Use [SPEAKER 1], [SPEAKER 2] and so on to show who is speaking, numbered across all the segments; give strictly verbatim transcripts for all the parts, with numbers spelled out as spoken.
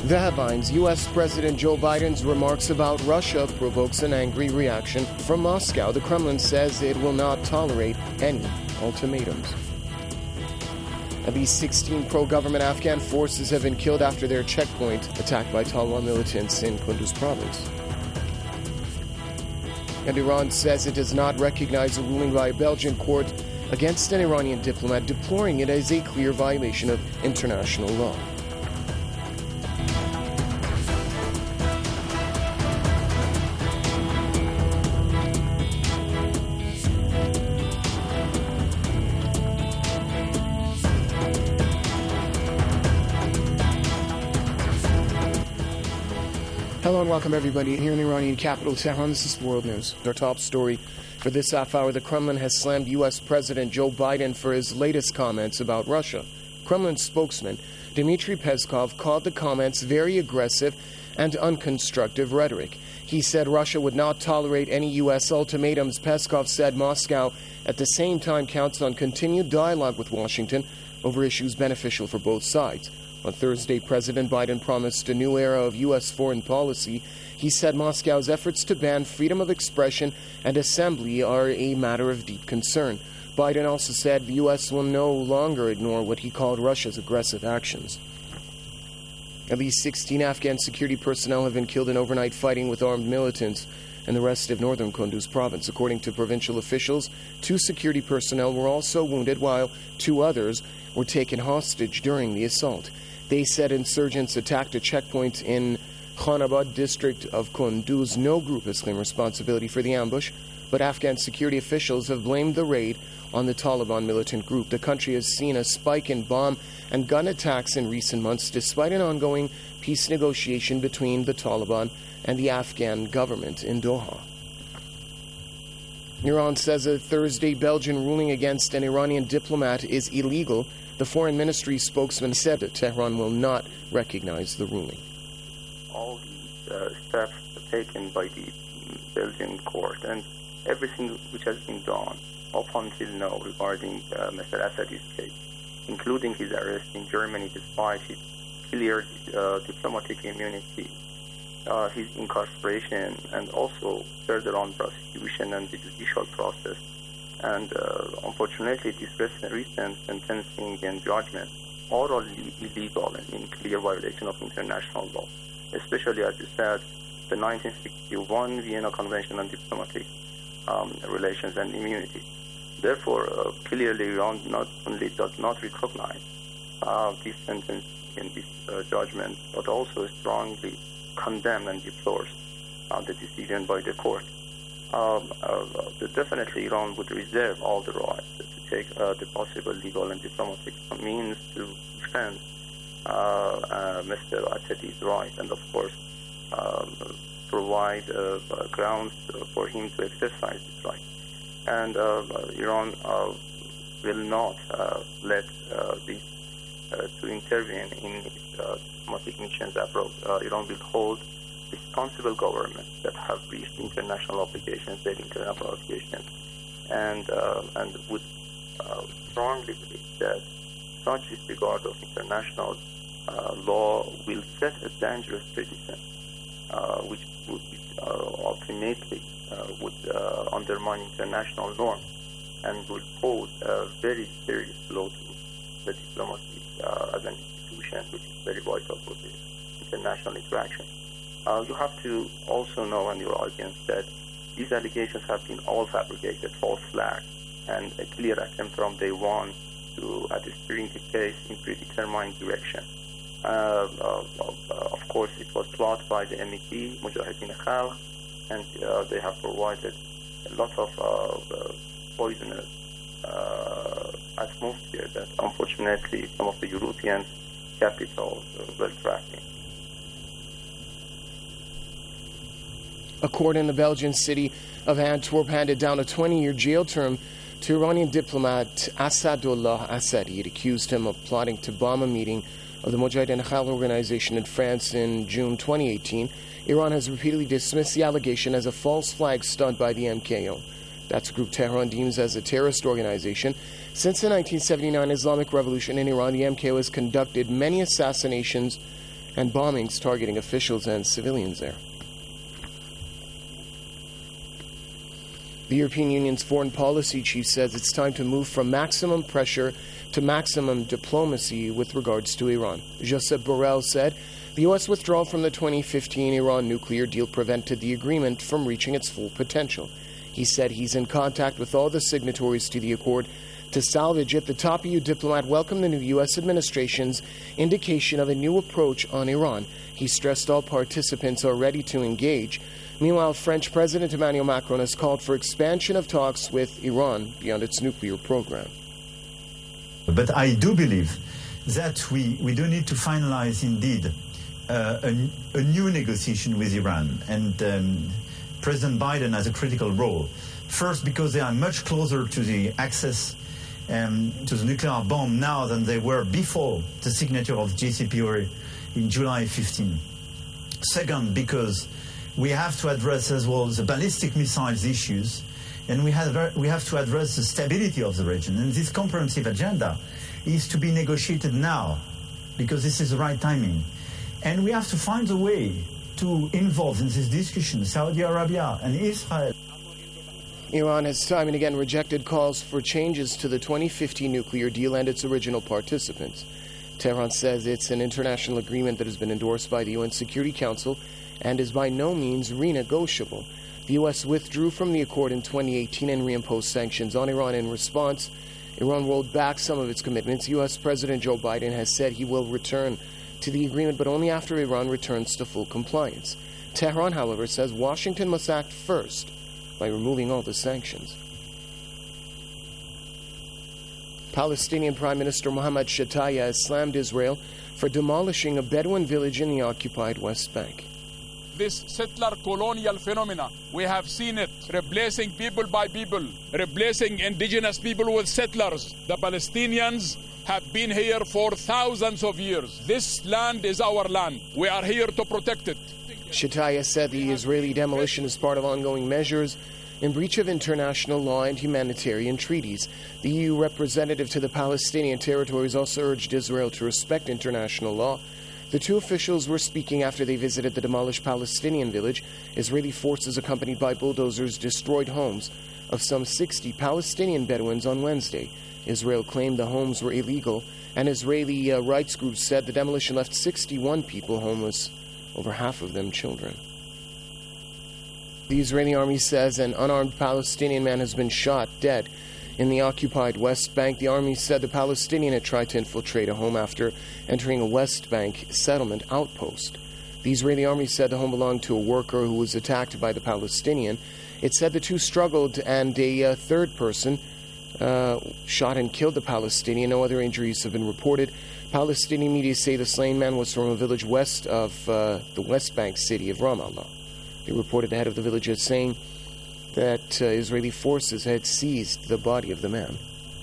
[SPEAKER 1] The headlines: U S President Joe Biden's remarks about Russia provokes an angry reaction from Moscow. The Kremlin says it will not tolerate any ultimatums. At least sixteen pro-government Afghan forces have been killed after their checkpoint attacked by Taliban militants in Kunduz province. And Iran says it does not recognize a ruling by a Belgian court against an Iranian diplomat, deploring it as a clear violation of international law. Hello and welcome everybody here in the Iranian capital, Tehran. This is World News. Our top story for this half hour: the Kremlin has slammed U S President Joe Biden for his latest comments about Russia. Kremlin spokesman Dmitry Peskov called the comments very aggressive and unconstructive rhetoric. He said Russia would not tolerate any U S ultimatums. Peskov said Moscow at the same time counts on continued dialogue with Washington over issues beneficial for both sides. On Thursday, President Biden promised a new era of U S foreign policy. He said Moscow's efforts to ban freedom of expression and assembly are a matter of deep concern. Biden also said the U S will no longer ignore what he called Russia's aggressive actions. At least sixteen Afghan security personnel have been killed in overnight fighting with armed militants in the rest of northern Kunduz province. According to provincial officials, two security personnel were also wounded, while two others were taken hostage during the assault. They said insurgents attacked a checkpoint in Khanabad district of Kunduz. No group has claimed responsibility for the ambush, but Afghan security officials have blamed the raid on the Taliban militant group. The country has seen a spike in bomb and gun attacks in recent months, despite an ongoing peace negotiation between the Taliban and the Afghan government in Doha. Iran says a Thursday Belgian ruling against an Iranian diplomat is illegal. The foreign ministry spokesman said that Tehran will not recognize the ruling.
[SPEAKER 2] All the uh, steps taken by the Belgian court and everything which has been done up until now regarding uh, Mister Assadi's case, including his arrest in Germany despite his clear uh, diplomatic immunity, uh, his incarceration, and also further on prosecution and the judicial process. And uh, unfortunately, this recent, recent sentencing and judgment are all illegal and in clear violation of international law, especially, as you said, the nineteen sixty-one Vienna Convention on Diplomatic um, Relations and Immunity. Therefore, uh, clearly, Iran not only does not recognize uh, this sentence and this uh, judgment, but also strongly condemn and deplores uh, the decision by the court. Um, uh, definitely, Iran would reserve all the rights to take uh, the possible legal and diplomatic means to defend uh, uh, Mister Assadi's right, and of course, um, provide uh, grounds for him to exercise his right. And uh, Iran uh, will not uh, let uh, this uh, to intervene in its uh, diplomatic missions abroad. Uh, Iran will hold responsible governments that have reached international obligations, their international obligations, and uh, and would uh, strongly believe that such disregard of international uh, law will set a dangerous precedent, uh, which would uh, ultimately uh, would uh, undermine international norms and would pose a very serious blow to the diplomacy uh, as an institution, which is very vital for the international interaction. Uh, you have to also know, in your audience, that these allegations have been all fabricated, false flags, and a clear attempt from day one to uh, steering the case in predetermined direction. Uh, uh, uh, of course, it was plotted by the M E T, Mujahideen Khalq, and uh, they have provided a lot of uh, uh, poisonous uh, atmosphere that, unfortunately, some of the European capitals uh, were trapped in.
[SPEAKER 1] A court in the Belgian city of Antwerp handed down a twenty-year jail term to Iranian diplomat Asadullah Assadi. It accused him of plotting to bomb a meeting of the Mujahideen Khalq organization in France in June twenty eighteen. Iran has repeatedly dismissed the allegation as a false flag stunt by the M K O. That's a group Tehran deems as a terrorist organization. Since the nineteen seventy-nine Islamic Revolution in Iran, the M K O has conducted many assassinations and bombings targeting officials and civilians there. The European Union's foreign policy chief says it's time to move from maximum pressure to maximum diplomacy with regards to Iran. Josep Borrell said the U S withdrawal from the twenty fifteen Iran nuclear deal prevented the agreement from reaching its full potential. He said he's in contact with all the signatories to the accord to salvage it. The top E U diplomat welcomed the new U S administration's indication of a new approach on Iran. He stressed all participants are ready to engage. Meanwhile, French President Emmanuel Macron has called for expansion of talks with Iran beyond its nuclear program.
[SPEAKER 3] But I do believe that we, we do need to finalize, indeed, uh, a, a new negotiation with Iran. And um, President Biden has a critical role. First, because they are much closer to the access um, to the nuclear bomb now than they were before the signature of the J C P O A in July fifteenth. Second, because we have to address as well the ballistic missiles issues, and we have, we have to address the stability of the region. And this comprehensive agenda is to be negotiated now, because this is the right timing. And we have to find a way to involve in this discussion Saudi Arabia and Israel.
[SPEAKER 1] Iran has time and again rejected calls for changes to the twenty fifteen nuclear deal and its original participants. Tehran says it's an international agreement that has been endorsed by the U N Security Council and is by no means renegotiable. The U S withdrew from the accord in twenty eighteen and reimposed sanctions on Iran in response. Iran rolled back some of its commitments. U S President Joe Biden has said he will return to the agreement, but only after Iran returns to full compliance. Tehran, however, says Washington must act first by removing all the sanctions. Palestinian Prime Minister Mohammed Shataya has slammed Israel for demolishing a Bedouin village in the occupied West Bank.
[SPEAKER 4] This settler colonial phenomena, we have seen it, replacing people by people, replacing indigenous people with settlers. The Palestinians have been here for thousands of years. This land is our land. We are here to protect it.
[SPEAKER 1] Shataya said the Israeli demolition is part of ongoing measures in breach of international law and humanitarian treaties. The E U representative to the Palestinian territories also urged Israel to respect international law. The two officials were speaking after they visited the demolished Palestinian village. Israeli forces accompanied by bulldozers destroyed homes of some sixty Palestinian Bedouins on Wednesday. Israel claimed the homes were illegal, and Israeli uh, rights groups said the demolition left sixty-one people homeless, over half of them children. The Israeli army says an unarmed Palestinian man has been shot dead in the occupied West Bank. The army said the Palestinian had tried to infiltrate a home after entering a West Bank settlement outpost. The Israeli army said the home belonged to a worker who was attacked by the Palestinian. It said the two struggled and a uh, third person uh, shot and killed the Palestinian. No other injuries have been reported. Palestinian media say the slain man was from a village west of uh, the West Bank city of Ramallah. They reported the head of the village as saying that uh, Israeli forces had seized the body of the man.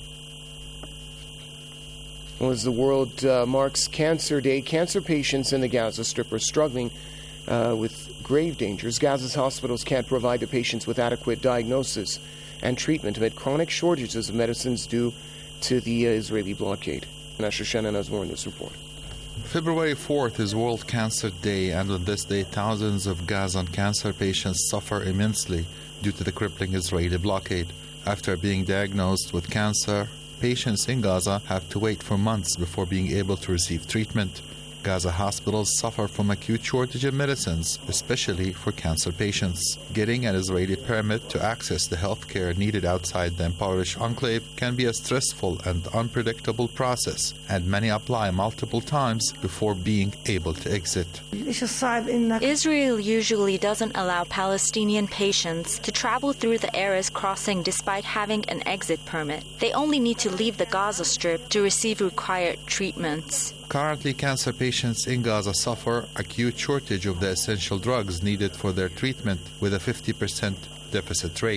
[SPEAKER 1] Well, as the world uh, marks Cancer Day, cancer patients in the Gaza Strip are struggling uh, with grave dangers. Gaza's hospitals can't provide the patients with adequate diagnosis and treatment amid chronic shortages of medicines due to the uh, Israeli blockade. Nasher Shannon has more in this report.
[SPEAKER 5] February fourth is World Cancer Day, and on this day, thousands of Gazan cancer patients suffer immensely due to the crippling Israeli blockade. After being diagnosed with cancer, patients in Gaza have to wait for months before being able to receive treatment. Gaza hospitals suffer from acute shortage of medicines, especially for cancer patients. Getting an Israeli permit to access the health care needed outside the impoverished enclave can be a stressful and unpredictable process, and many apply multiple times before being able to exit.
[SPEAKER 6] Israel usually doesn't allow Palestinian patients to travel through the Erez crossing despite having an exit permit. They only need to leave the Gaza Strip to receive required treatments.
[SPEAKER 5] Currently, cancer patients in Gaza suffer acute shortage of the essential drugs needed for their treatment, with a fifty percent deficit rate.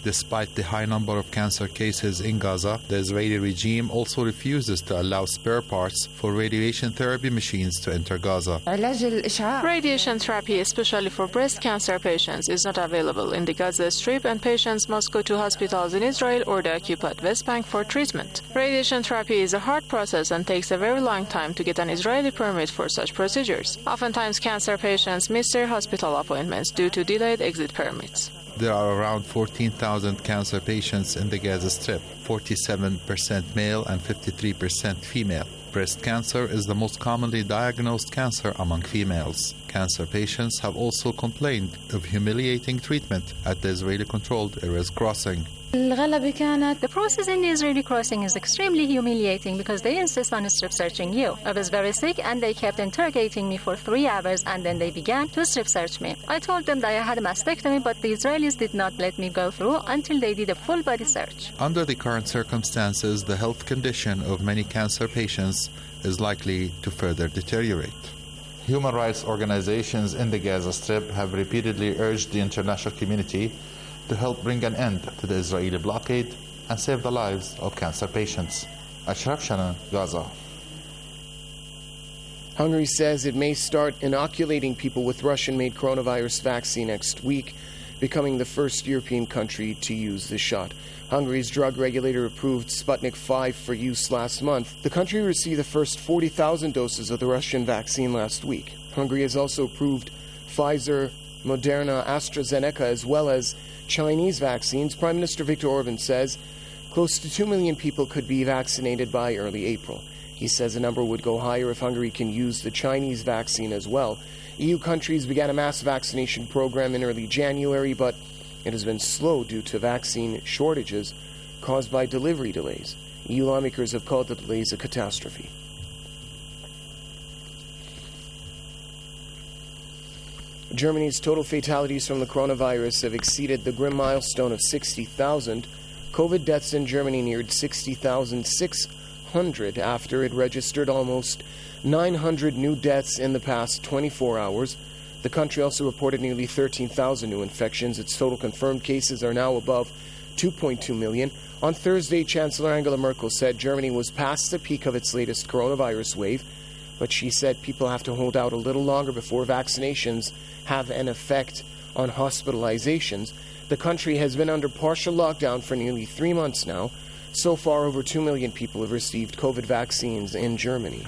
[SPEAKER 5] Despite the high number of cancer cases in Gaza, the Israeli regime also refuses to allow spare parts for radiation therapy machines to enter Gaza.
[SPEAKER 7] Radiation therapy, especially for breast cancer patients, is not available in the Gaza Strip, and patients must go to hospitals in Israel or the occupied West Bank for treatment. Radiation therapy is a hard process and takes a very long time to get an Israeli permit for such procedures. Oftentimes, cancer patients miss their hospital appointments due to delayed exit permits.
[SPEAKER 5] There are around fourteen thousand cancer patients in the Gaza Strip, forty-seven percent male and fifty-three percent female. Breast cancer is the most commonly diagnosed cancer among females. Cancer patients have also complained of humiliating treatment at the Israeli-controlled Erez crossing.
[SPEAKER 8] The process in the Israeli crossing is extremely humiliating because they insist on strip searching you. I was very sick and they kept interrogating me for three hours and then they began to strip search me. I told them that I had a mastectomy, but the Israelis did not let me go through until they did a full body search.
[SPEAKER 5] Under the current circumstances, the health condition of many cancer patients is likely to further deteriorate. Human rights organizations in the Gaza Strip have repeatedly urged the international community to help bring an end to the Israeli blockade and save the lives of cancer patients. Ashraf Shana, Gaza.
[SPEAKER 1] Hungary says it may start inoculating people with Russian-made coronavirus vaccine next week, becoming the first European country to use the shot. Hungary's drug regulator approved Sputnik five for use last month. The country received the first forty thousand doses of the Russian vaccine last week. Hungary has also approved Pfizer, Moderna, AstraZeneca, as well as Chinese vaccines. Prime Minister Viktor Orban says close to two million people could be vaccinated by early April. He says the number would go higher if Hungary can use the Chinese vaccine as well. E U countries began a mass vaccination program in early January, but it has been slow due to vaccine shortages caused by delivery delays. E U lawmakers have called the delays a catastrophe. Germany's total fatalities from the coronavirus have exceeded the grim milestone of sixty thousand. COVID deaths in Germany neared sixty thousand six hundred after it registered almost nine hundred new deaths in the past twenty-four hours. The country also reported nearly thirteen thousand new infections. Its total confirmed cases are now above two point two million. On Thursday, Chancellor Angela Merkel said Germany was past the peak of its latest coronavirus wave, but she said people have to hold out a little longer before vaccinations have an effect on hospitalizations. The country has been under partial lockdown for nearly three months now. So far, over two million people have received COVID vaccines in Germany.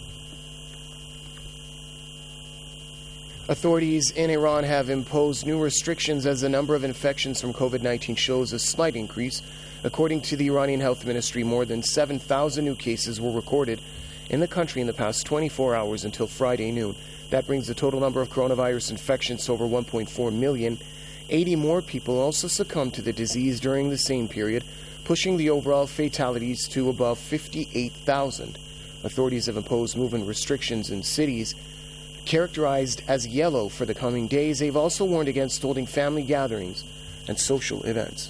[SPEAKER 1] Authorities in Iran have imposed new restrictions as the number of infections from COVID nineteen shows a slight increase. According to the Iranian Health Ministry, more than seven thousand new cases were recorded in the country in the past twenty-four hours until Friday noon. That brings the total number of coronavirus infections to over one point four million. eighty more people also succumbed to the disease during the same period, pushing the overall fatalities to above fifty-eight thousand. Authorities have imposed movement restrictions in cities characterized as yellow for the coming days. They've also warned against holding family gatherings and social events.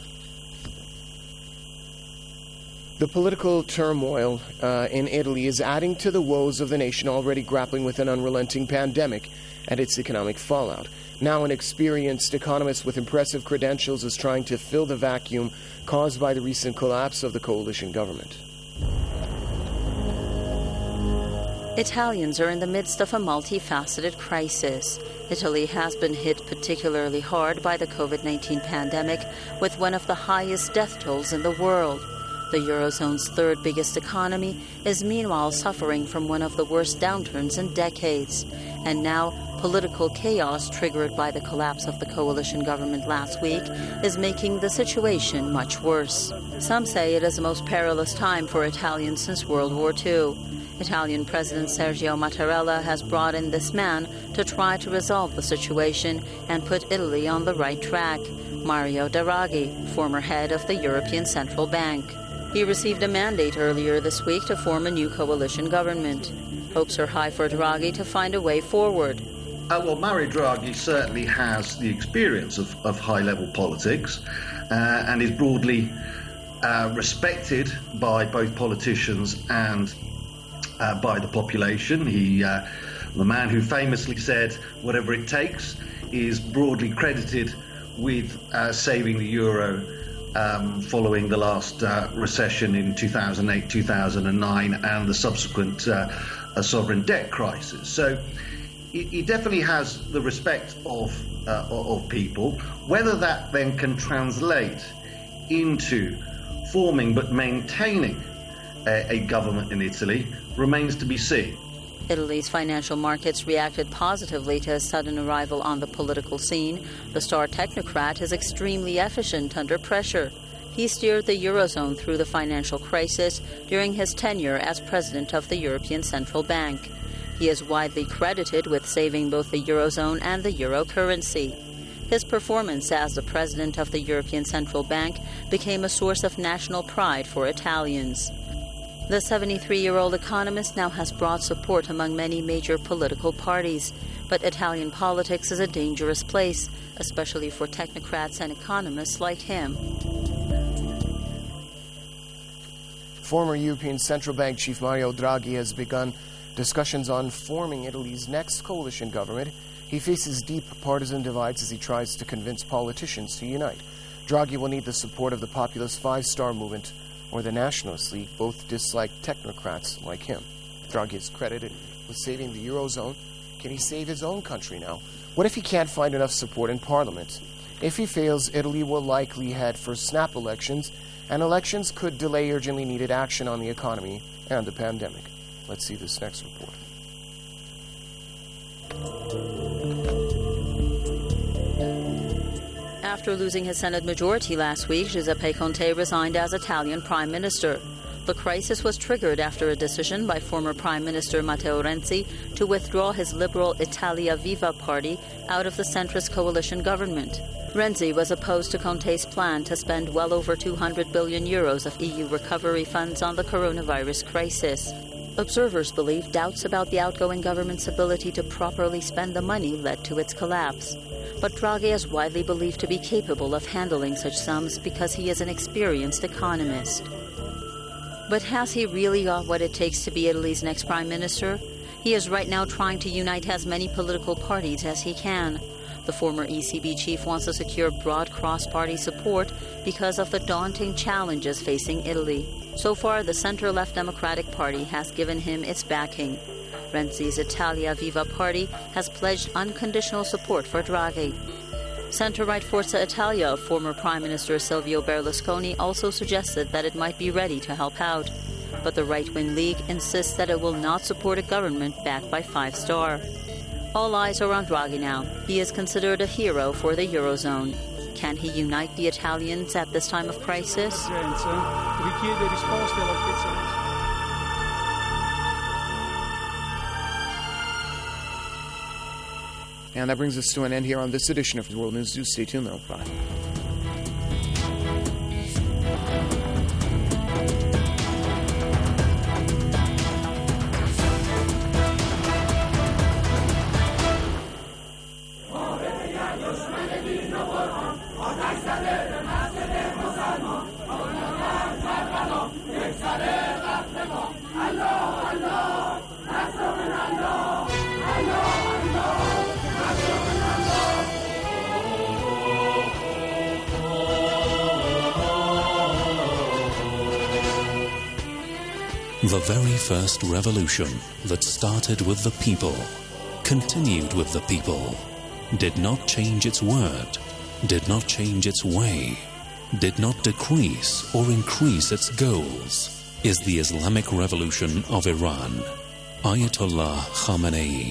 [SPEAKER 1] The political turmoil uh, in Italy is adding to the woes of the nation already grappling with an unrelenting pandemic and its economic fallout. Now an experienced economist with impressive credentials is trying to fill the vacuum caused by the recent collapse of the coalition government.
[SPEAKER 9] Italians are in the midst of a multifaceted crisis. Italy has been hit particularly hard by the COVID nineteen pandemic, with one of the highest death tolls in the world. The Eurozone's third biggest economy is meanwhile suffering from one of the worst downturns in decades. And now, political chaos triggered by the collapse of the coalition government last week is making the situation much worse. Some say it is the most perilous time for Italians since World War Two. Italian President Sergio Mattarella has brought in this man to try to resolve the situation and put Italy on the right track, Mario Draghi, former head of the European Central Bank. He received a mandate earlier this week to form a new coalition government. Hopes are high for Draghi to find a way forward.
[SPEAKER 10] Uh, well, Mario Draghi certainly has the experience of, of high-level politics uh, and is broadly uh, respected by both politicians and uh, by the population. He, uh, the man who famously said, whatever it takes, is broadly credited with uh, saving the euro um, following the last uh, recession in two thousand eight, two thousand nine, and the subsequent uh, uh, sovereign debt crisis. So he, he definitely has the respect of, uh, of people. Whether that then can translate into forming but maintaining a, a government in Italy remains to be seen.
[SPEAKER 9] Italy's financial markets reacted positively to his sudden arrival on the political scene. The star technocrat is extremely efficient under pressure. He steered the Eurozone through the financial crisis during his tenure as president of the European Central Bank. He is widely credited with saving both the Eurozone and the euro currency. His performance as the president of the European Central Bank became a source of national pride for Italians. The seventy-three-year-old economist now has broad support among many major political parties, but Italian politics is a dangerous place, especially for technocrats and economists like him.
[SPEAKER 1] Former European Central Bank Chief Mario Draghi has begun discussions on forming Italy's next coalition government. He faces deep partisan divides as he tries to convince politicians to unite. Draghi will need the support of the populist Five Star Movement or the Nationalist League. Both dislike technocrats like him. Draghi is credited with saving the Eurozone. Can he save his own country now? What if he can't find enough support in Parliament? If he fails, Italy will likely head for snap elections, and elections could delay urgently needed action on the economy and the pandemic. Let's see this next report.
[SPEAKER 9] After losing his Senate majority last week, Giuseppe Conte resigned as Italian Prime Minister. The crisis was triggered after a decision by former Prime Minister Matteo Renzi to withdraw his liberal Italia Viva party out of the centrist coalition government. Renzi was opposed to Conte's plan to spend well over two hundred billion euros of E U recovery funds on the coronavirus crisis. Observers believe doubts about the outgoing government's ability to properly spend the money led to its collapse. But Draghi is widely believed to be capable of handling such sums because he is an experienced economist. But has he really got what it takes to be Italy's next prime minister? He is right now trying to unite as many political parties as he can. The former E C B chief wants to secure broad cross-party support because of the daunting challenges facing Italy. So far, the center-left Democratic Party has given him its backing. Renzi's Italia Viva party has pledged unconditional support for Draghi. Center-right Forza Italia of former Prime Minister Silvio Berlusconi also suggested that it might be ready to help out. But the right-wing League insists that it will not support a government backed by Five Star. All eyes are on Draghi now. He is considered a hero for the Eurozone. Can he unite the Italians at this time of crisis?
[SPEAKER 1] And that brings us to an end here on this edition of World News. Do stay tuned, though. Bye.
[SPEAKER 11] The very first revolution that started with the people, continued with the people, did not change its word, did not change its way, did not decrease or increase its goals, is the Islamic Revolution of Iran. Ayatollah Khamenei.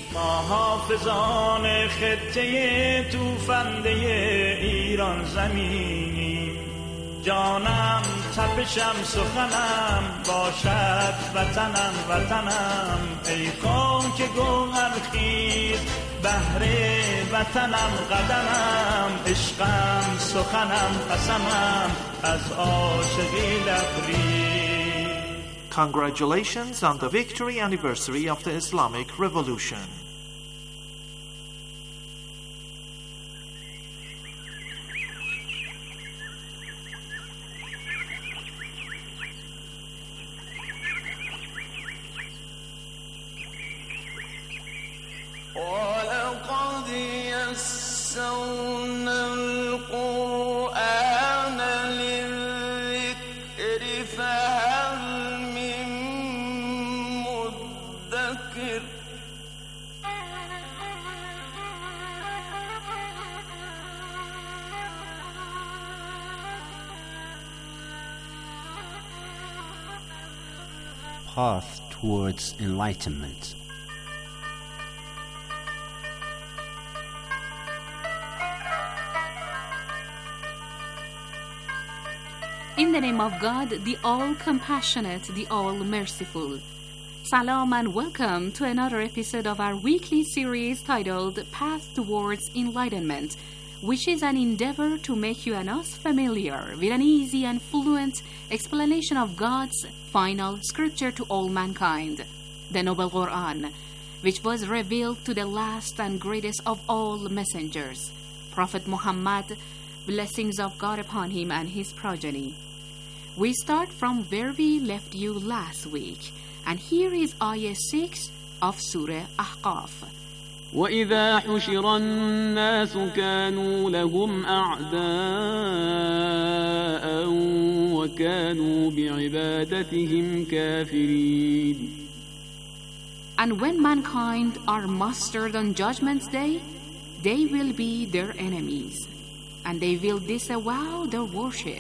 [SPEAKER 12] جانم تپشم سخنم باشد وطنم وطنم ای خاک گوهرخیز بهر وطنم قدمم عشقم سخنم قسمم از عاشقی لبریز.
[SPEAKER 13] Congratulations on the victory anniversary of the Islamic Revolution.
[SPEAKER 14] ولقد يسرنا القرآن للذكر path towards enlightenment.
[SPEAKER 15] In the name of God, the all-compassionate, the all-merciful. Salam and welcome to another episode of our weekly series titled Path Towards Enlightenment, which is an endeavor to make you and us familiar with an easy and fluent explanation of God's final scripture to all mankind, the Noble Quran, which was revealed to the last and greatest of all messengers, Prophet Muhammad, blessings of God upon him and his progeny. We start from where we left you last week, and here is Ayah six of Surah Ahqaf.
[SPEAKER 16] وَإِذَا حُشِرَ النَّاسُ كَانُوا لَهُمْ أَعْدَاءً وَكَانُوا بِعِبَادَتِهِمْ كَافِرِينَ.
[SPEAKER 15] And when mankind are mustered on Judgment Day, they will be their enemies, and they will disavow their worship.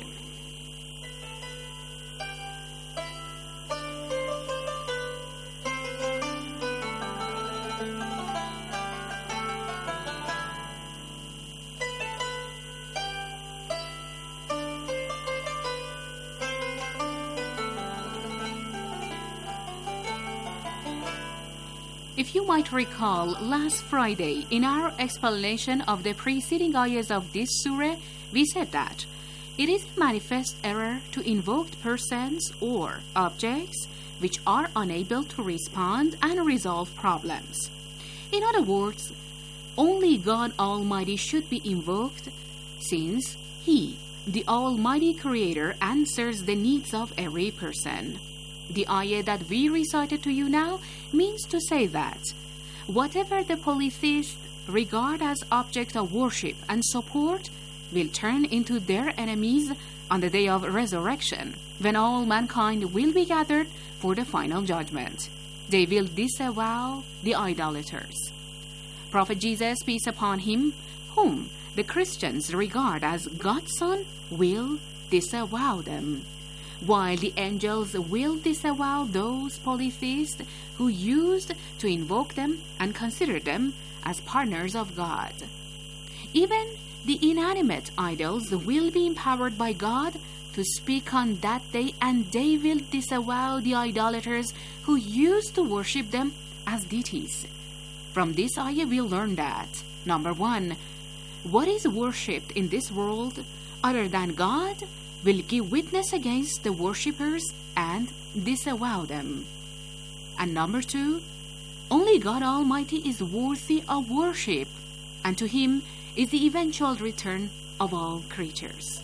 [SPEAKER 15] If you might recall, last Friday, in our explanation of the preceding ayahs of this surah, we said that it is a manifest error to invoke persons or objects which are unable to respond and resolve problems. In other words, only God Almighty should be invoked, since He, the Almighty Creator, answers the needs of every person. The ayah that we recited to you now means to say that whatever the polytheists regard as objects of worship and support will turn into their enemies on the day of resurrection, when all mankind will be gathered for the final judgment. They will disavow the idolaters. Prophet Jesus, peace upon him, whom the Christians regard as God's Son, will disavow them, while the angels will disavow those polytheists who used to invoke them and consider them as partners of God. Even the inanimate idols will be empowered by God to speak on that day, and they will disavow the idolaters who used to worship them as deities. From this ayah we learn that, number one, what is worshipped in this world other than God will give witness against the worshippers and disavow them. And number two, only God Almighty is worthy of worship, and to Him is the eventual return of all creatures.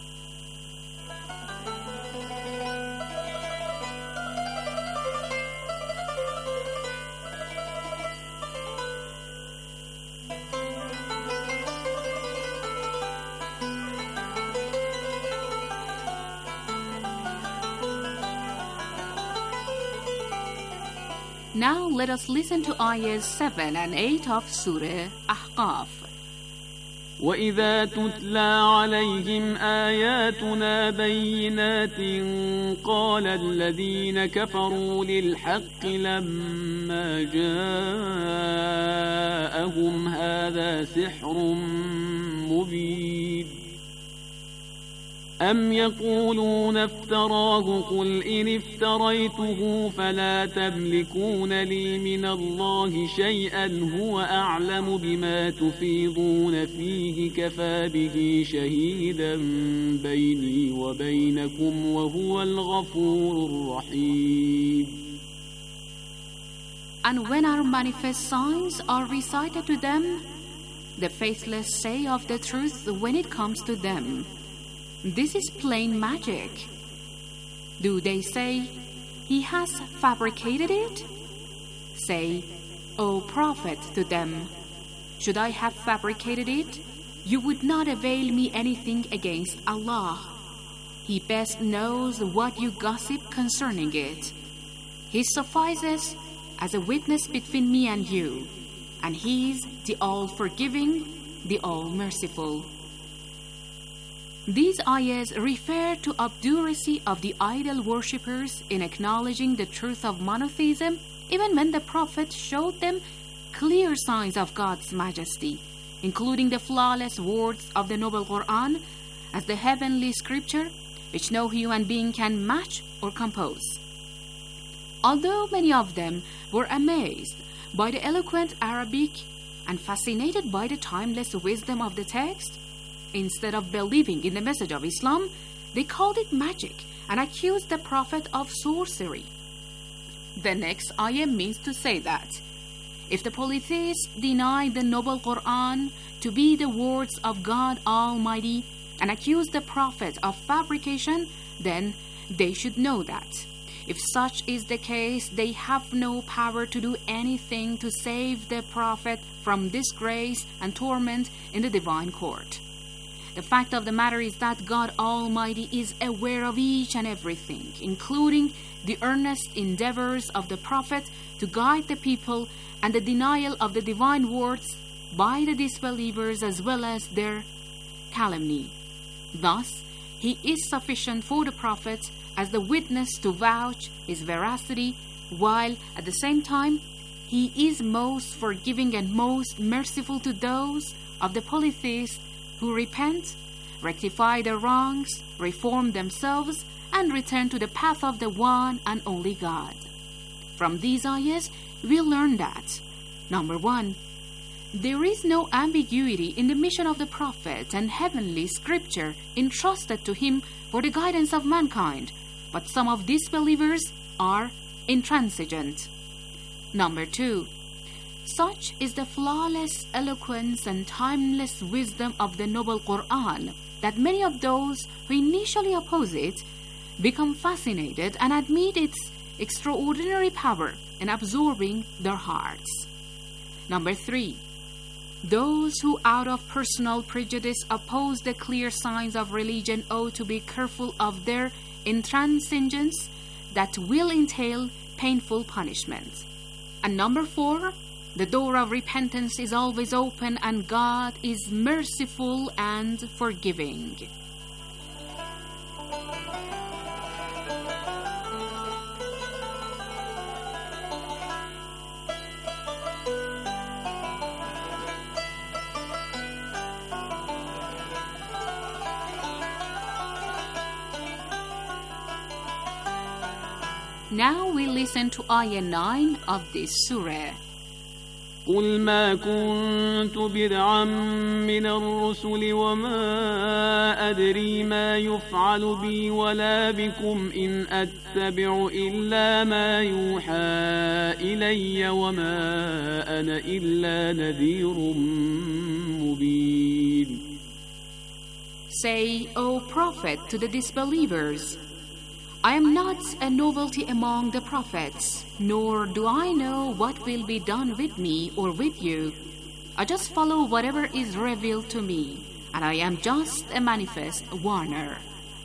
[SPEAKER 15] Now let us listen to ayahs seven and eight of Surah Ahqaf.
[SPEAKER 16] وَإِذَا تُتْلَى عَلَيْهِمْ آيَاتُنَا بَيِّنَاتٍ قَالَ الَّذِينَ كَفَرُوا لِلْحَقِّ لَمَّا جَاءَهُمْ هَذَا سِحْرٌ مُبِينٌ أَمْ يَقُولُونَ افْتَرَاهُ قُلْ إِنِ افْتَرَيْتُهُ فَلَا تَمْلِكُونَ لِي مِنَ اللَّهِ شَيْئًا هُوَ أَعْلَمُ بِمَا تُفِيضُونَ فِيهِ كَفَى بِهِ شَهِيدًا بَيْنِي وَبَيْنَكُمْ وَهُوَ الْغَفُورُ الرَّحِيمُ.
[SPEAKER 15] And when our manifest signs are recited to them, the faithless say of the truth when it comes to them, "This is plain magic." Do they say, "He has fabricated it"? Say, "O Prophet," to them, "Should I have fabricated it, you would not avail me anything against Allah. He best knows what you gossip concerning it. He suffices as a witness between me and you, and He is the all-forgiving, the all-merciful." These ayahs refer to obduracy of the idol worshippers in acknowledging the truth of monotheism, even when the Prophet showed them clear signs of God's majesty, including the flawless words of the Noble Quran as the heavenly scripture, which no human being can match or compose. Although many of them were amazed by the eloquent Arabic and fascinated by the timeless wisdom of the text, instead of believing in the message of Islam, they called it magic and accused the Prophet of sorcery. The next ayah means to say that if the polytheists deny the Noble Quran to be the words of God Almighty and accuse the Prophet of fabrication, then they should know that if such is the case, they have no power to do anything to save the Prophet from disgrace and torment in the divine court. The fact of the matter is that God Almighty is aware of each and everything, including the earnest endeavors of the Prophet to guide the people and the denial of the divine words by the disbelievers as well as their calumny. Thus, he is sufficient for the Prophet as the witness to vouch his veracity, while at the same time he is most forgiving and most merciful to those of the polytheists who repent, rectify their wrongs, reform themselves, and return to the path of the one and only God. From these ayahs, we learn that, number one, there is no ambiguity in the mission of the Prophet and heavenly scripture entrusted to him for the guidance of mankind, but some of these believers are intransigent. Number two, such is the flawless eloquence and timeless wisdom of the Noble Quran that many of those who initially oppose it become fascinated and admit its extraordinary power in absorbing their hearts. Number three, those who out of personal prejudice oppose the clear signs of religion ought to be careful of their intransigence that will entail painful punishment. And number four, the door of repentance is always open and God is merciful and forgiving. Now we listen to ayah nine of this surah.
[SPEAKER 16] قل ما كنت بدعا من الرسل وما أدري ما يفعل بي ولا بكم إن أتبع إلا ما يوحى إلي وما أنا إلا نذير مبين.
[SPEAKER 15] Say, O Prophet, to the disbelievers, I am not a novelty among the prophets, nor do I know what will be done with me or with you. I just follow whatever is revealed to me, and I am just a manifest warner.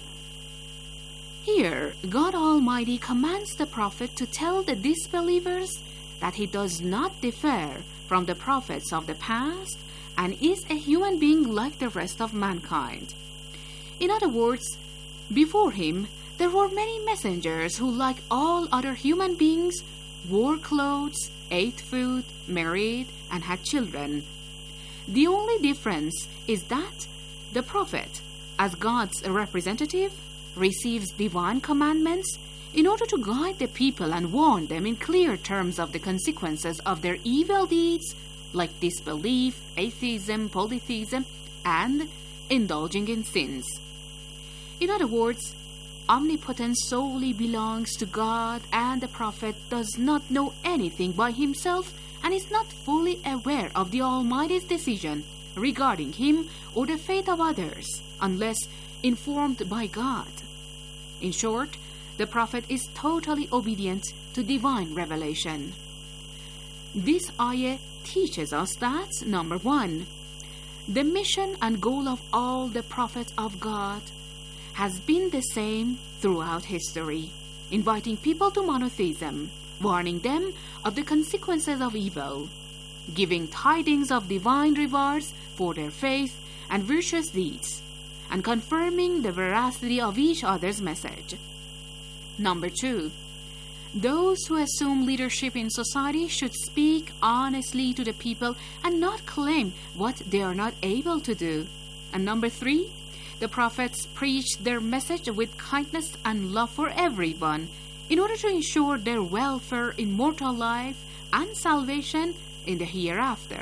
[SPEAKER 15] Here, God Almighty commands the Prophet to tell the disbelievers that he does not differ from the prophets of the past and is a human being like the rest of mankind. In other words, before him, there were many messengers who, like all other human beings, wore clothes, ate food, married, and had children. The only difference is that the Prophet, as God's representative, receives divine commandments in order to guide the people and warn them in clear terms of the consequences of their evil deeds, like disbelief, atheism, polytheism, and indulging in sins. In other words, omnipotence solely belongs to God, and the Prophet does not know anything by himself and is not fully aware of the Almighty's decision regarding him or the fate of others unless informed by God. In short, the Prophet is totally obedient to divine revelation. This ayah teaches us that, number one, the mission and goal of all the prophets of God has been the same throughout history, inviting people to monotheism, warning them of the consequences of evil, giving tidings of divine rewards for their faith and virtuous deeds, and confirming the veracity of each other's message. Number two, those who assume leadership in society should speak honestly to the people and not claim what they are not able to do. And number three, the prophets preached their message with kindness and love for everyone in order to ensure their welfare in mortal life and salvation in the hereafter.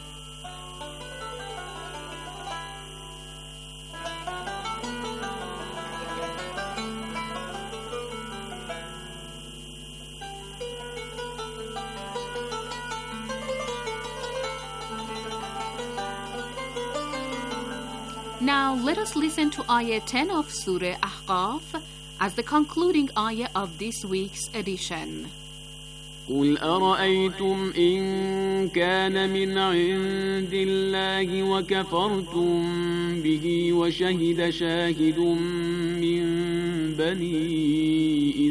[SPEAKER 15] Now let us listen to Ayah ten of Surah Ahqaf as the concluding ayah of this week's edition.
[SPEAKER 16] قل أرأيتم إن كان من عند الله وكفرتم به وشهد شاهد من بني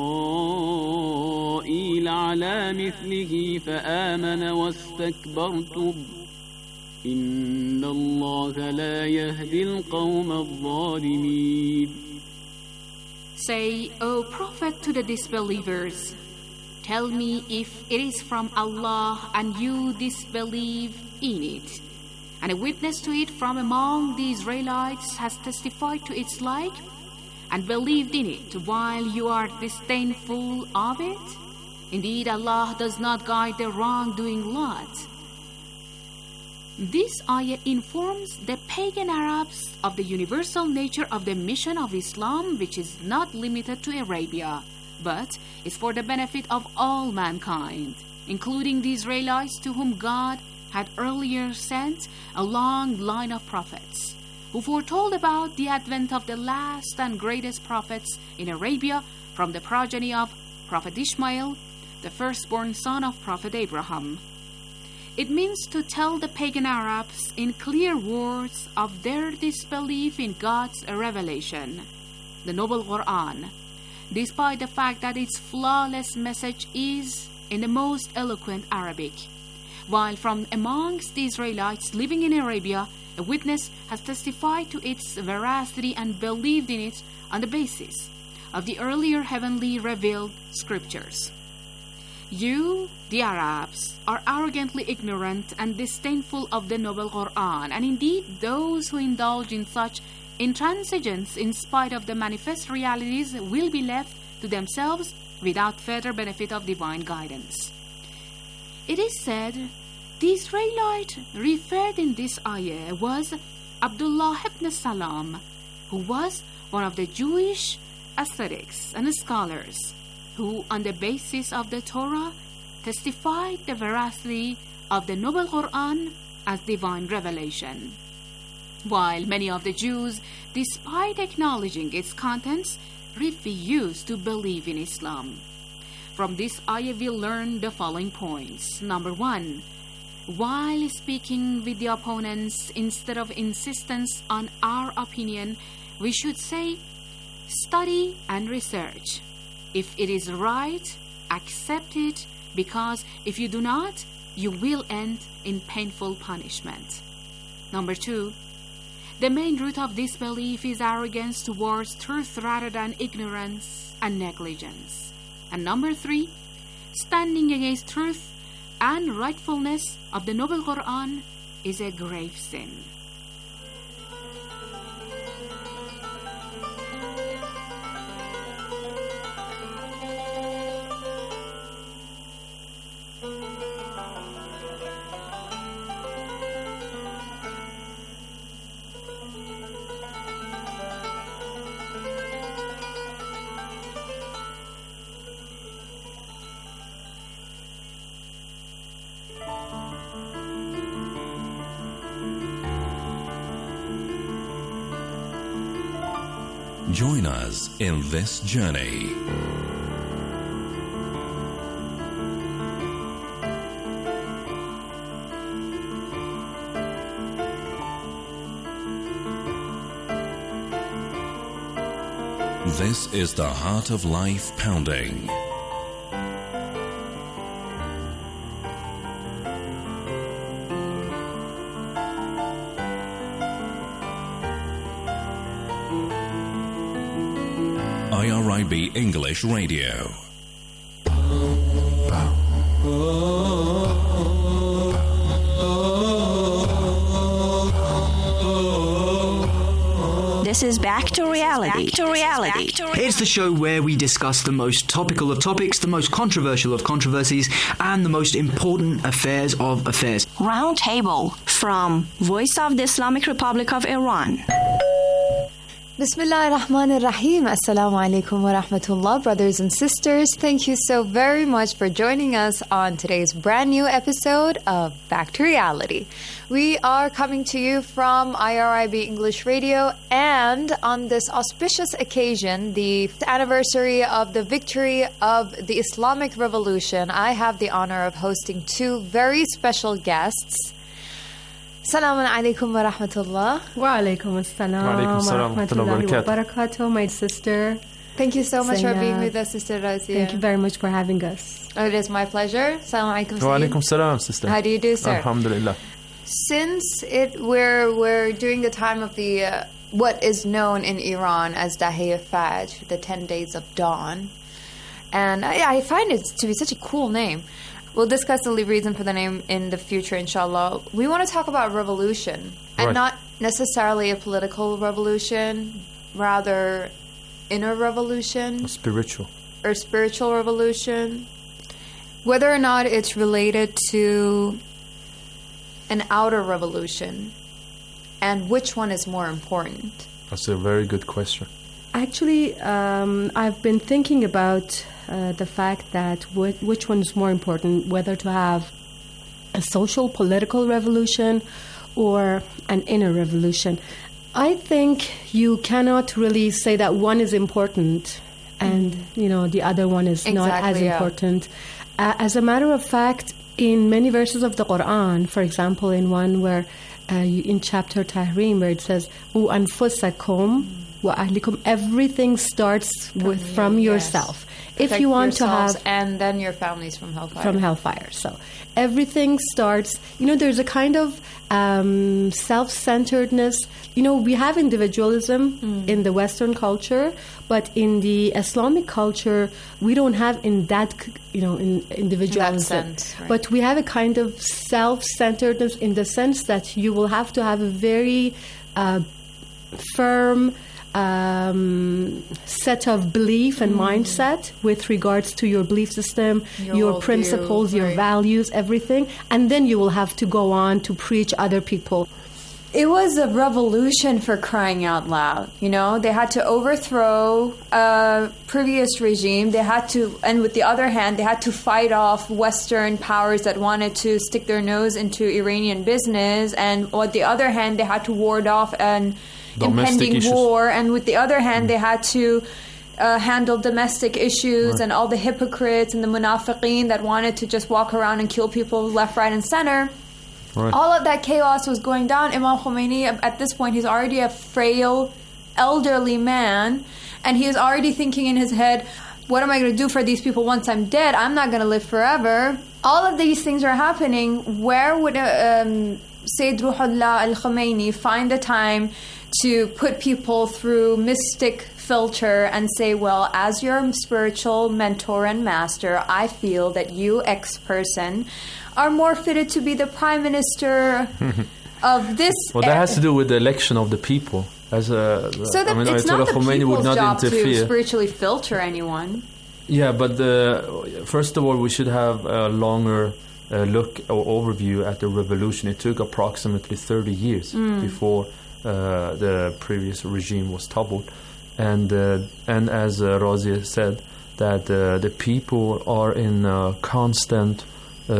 [SPEAKER 16] إسرائيل على مثله فآمن واستكبرتم إن الله لا يهدي القوم الظالمين.
[SPEAKER 15] Say, O Prophet, to the disbelievers, tell me if it is from Allah and you disbelieve in it, and a witness to it from among the Israelites has testified to its like, and believed in it while you are disdainful of it. Indeed, Allah does not guide the wrongdoing lot. This ayah informs the pagan Arabs of the universal nature of the mission of Islam, which is not limited to Arabia, but is for the benefit of all mankind, including the Israelites to whom God had earlier sent a long line of prophets, who foretold about the advent of the last and greatest prophets in Arabia from the progeny of Prophet Ishmael, the firstborn son of Prophet Abraham. It means to tell the pagan Arabs in clear words of their disbelief in God's revelation, the Noble Quran, despite the fact that its flawless message is in the most eloquent Arabic, while from amongst the Israelites living in Arabia, a witness has testified to its veracity and believed in it on the basis of the earlier heavenly revealed scriptures. You, the Arabs, are arrogantly ignorant and disdainful of the Noble Quran, and indeed those who indulge in such intransigence in spite of the manifest realities will be left to themselves without further benefit of divine guidance. It is said the Israelite referred in this ayah was Abdullah ibn Salam, who was one of the Jewish ascetics and scholars who, on the basis of the Torah, testified the veracity of the Noble Quran as divine revelation, while many of the Jews, despite acknowledging its contents, refused to believe in Islam. From this ayah we learn the following points. Number one, while speaking with the opponents, instead of insistence on our opinion, we should say, study and research. If it is right, accept it, because if you do not, you will end in painful punishment. Number two, the main root of disbelief is arrogance towards truth rather than ignorance and negligence. And number three, standing against truth and rightfulness of the Noble Quran is a grave sin.
[SPEAKER 11] Join us in this journey. This is the Heart of Life Pounding. I R I B English Radio.
[SPEAKER 17] This is Back to Reality. Back to Reality.
[SPEAKER 18] It's the show where we discuss the most topical of topics, the most controversial of controversies, and the most important affairs of affairs.
[SPEAKER 17] Roundtable from Voice of the Islamic Republic of Iran.
[SPEAKER 19] Bismillah ar-Rahman ar-Rahim. Assalamu alaikum wa rahmatullah, brothers and sisters. Thank you so very much for joining us on today's brand new episode of Back to Reality. We are coming to you from I R I B English Radio, and on this auspicious occasion, the anniversary of the victory of the Islamic Revolution, I have the honor of hosting two very special guests. Assalamu alaikum wa rahmatullah.
[SPEAKER 20] Wa alaikum assalam wa rahmatullahi wa barakatuh, my sister.
[SPEAKER 19] Thank you so much
[SPEAKER 20] Zainab.
[SPEAKER 19] for being with us, Sister Razia.
[SPEAKER 20] Thank you very much for having us.
[SPEAKER 19] Oh, it is my pleasure. Assalamu alaikum.
[SPEAKER 21] Wa alaikum salam, sister.
[SPEAKER 19] How do you do, sir?
[SPEAKER 21] Alhamdulillah.
[SPEAKER 19] Since it we're we're during the time of the uh, what is known in Iran as Dahiya Fajr, the ten days of dawn, and I, I find it to be such a cool name. We'll discuss the reason for the name in the future, inshallah. We want to talk about revolution, and
[SPEAKER 21] Right.
[SPEAKER 19] not necessarily a political revolution, rather inner revolution
[SPEAKER 21] Spiritual.
[SPEAKER 19] or spiritual revolution. Whether or not it's related to an outer revolution, and which one is more important.
[SPEAKER 21] That's a very good question.
[SPEAKER 20] Actually, um, I've been thinking about uh, the fact that wh- which one is more important, whether to have a social political revolution or an inner revolution. I think you cannot really say that one is important and you know the other one is not as
[SPEAKER 19] Exactly, yeah.
[SPEAKER 20] important. Uh, as a matter of fact, in many verses of the Quran, for example, in one where uh, you, in chapter Tahrim, where it says "U anfusakum wa ahlikum," everything starts with
[SPEAKER 19] you,
[SPEAKER 20] from
[SPEAKER 19] yes.
[SPEAKER 20] yourself. If
[SPEAKER 19] Protect
[SPEAKER 20] you want to
[SPEAKER 19] yourselves
[SPEAKER 20] have
[SPEAKER 19] and then your families from hellfire.
[SPEAKER 20] from hellfire. So everything starts, you know, there's a kind of um, self-centeredness. You know, we have individualism
[SPEAKER 19] Mm.
[SPEAKER 20] in the Western culture, but in the Islamic culture, we don't have in that, c- you know, in individualism.
[SPEAKER 19] sense, right.
[SPEAKER 20] But we have a kind of self-centeredness in the sense that you will have to have a very uh, firm um, set of belief and
[SPEAKER 19] Mm.
[SPEAKER 20] mindset with regards to your belief system,
[SPEAKER 19] Your
[SPEAKER 20] your,
[SPEAKER 19] worldview,
[SPEAKER 20] principles, your
[SPEAKER 19] right.
[SPEAKER 20] values, everything, and then you will have to go on to preach other people.
[SPEAKER 19] It was a revolution, for crying out loud. You know, they had to overthrow a previous regime. They had to, and with the other hand, they had to fight off Western powers that wanted to stick their nose into Iranian business. And with the other hand, they had to ward off an
[SPEAKER 21] Domestic
[SPEAKER 19] impending
[SPEAKER 21] issues.
[SPEAKER 19] war. And with the other hand, they had to uh, handle domestic issues
[SPEAKER 21] Right.
[SPEAKER 19] and all the hypocrites and the munafiqeen that wanted to just walk around and kill people left, right, and center.
[SPEAKER 21] Right.
[SPEAKER 19] All of that chaos was going down. Imam Khomeini, at this point, he's already a frail, elderly man, and he is already thinking in his head, what am I going to do for these people once I'm dead? I'm not going to live forever. All of these things are happening. Where would uh, um, Sayyid Ruhollah al-Khomeini find the time to put people through mystic filter and say, well, as your spiritual mentor and master, I feel that you, X person, are more fitted to be the prime minister of this.
[SPEAKER 21] Well, that has to do with the election of the people. As a,
[SPEAKER 19] So that
[SPEAKER 21] I mean,
[SPEAKER 19] it's
[SPEAKER 21] Ayatollah
[SPEAKER 19] not the
[SPEAKER 21] Khomeini would
[SPEAKER 19] people's
[SPEAKER 21] not
[SPEAKER 19] job to
[SPEAKER 21] interfere.
[SPEAKER 19] spiritually filter anyone.
[SPEAKER 21] Yeah, but the, first of all, we should have a longer uh, look or overview at the revolution. It took approximately thirty years
[SPEAKER 19] Mm.
[SPEAKER 21] before uh, the previous regime was toppled, and uh, and as uh, Razia said, that uh, the people are in uh, constant uh,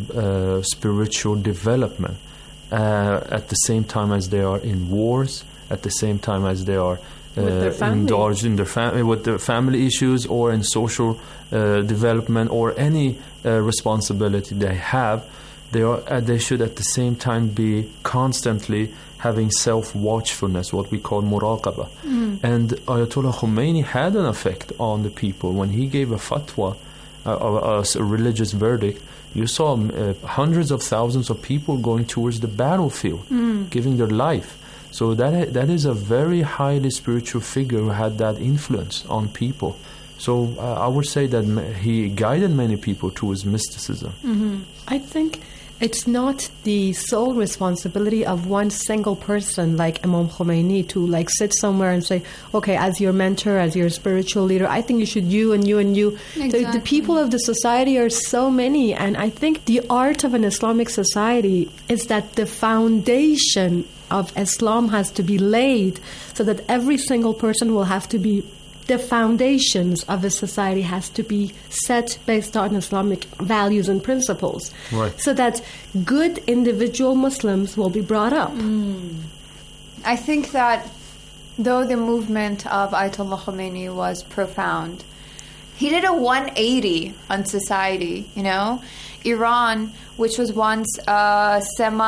[SPEAKER 21] uh, spiritual development uh, at the same time as they are in wars, at the same time as they are uh,
[SPEAKER 20] With their family.
[SPEAKER 21] indulged in their family with their family issues or in social uh, development or any uh, responsibility they have. They are uh, they should at the same time be constantly having self-watchfulness, what we call muraqabah.
[SPEAKER 19] Mm.
[SPEAKER 21] And Ayatollah Khomeini had an effect on the people when he gave a fatwa, uh, a, a religious verdict. You saw uh, hundreds of thousands of people going towards the battlefield,
[SPEAKER 19] Mm.
[SPEAKER 21] giving their life. So that that is a very highly spiritual figure who had that influence on people. So uh, I would say that he guided many people towards mysticism.
[SPEAKER 20] Mm-hmm. I think it's not the sole responsibility of one single person like Imam Khomeini to like sit somewhere and say, okay, as your mentor, as your spiritual leader, I think you should you and you and you.
[SPEAKER 19] Exactly.
[SPEAKER 20] The, the people of the society are so many, and I think the art of an Islamic society is that the foundation of Islam has to be laid so that every single person will have to be the foundations of a society has to be set based on Islamic values and principles,
[SPEAKER 21] right.
[SPEAKER 20] so that good individual Muslims will be brought up.
[SPEAKER 19] Mm. I think that though the movement of Ayatollah Khomeini was profound, he did a one eighty on society, you know? Iran, which was once a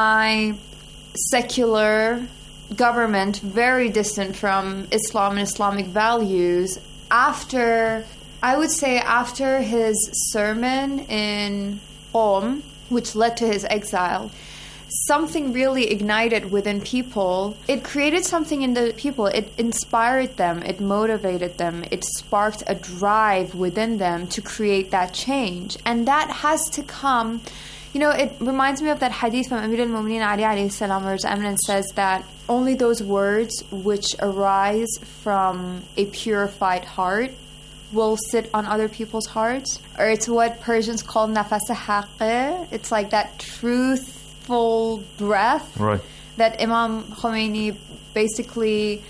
[SPEAKER 19] semi-secular government, very distant from Islam and Islamic values, after, I would say after his sermon in Qom, which led to his exile, something really ignited within people. It created something in the people. It inspired them. It motivated them. It sparked a drive within them to create that change. And that has to come, you know, it reminds me of that hadith from Amir al-Mu'mineen Ali alayhi salam, where His Eminence says that only those words which arise from a purified heart will sit on other people's hearts. Or it's what Persians call nafas haqq. It's like that truthful breath
[SPEAKER 21] right.
[SPEAKER 19] that Imam Khomeini basically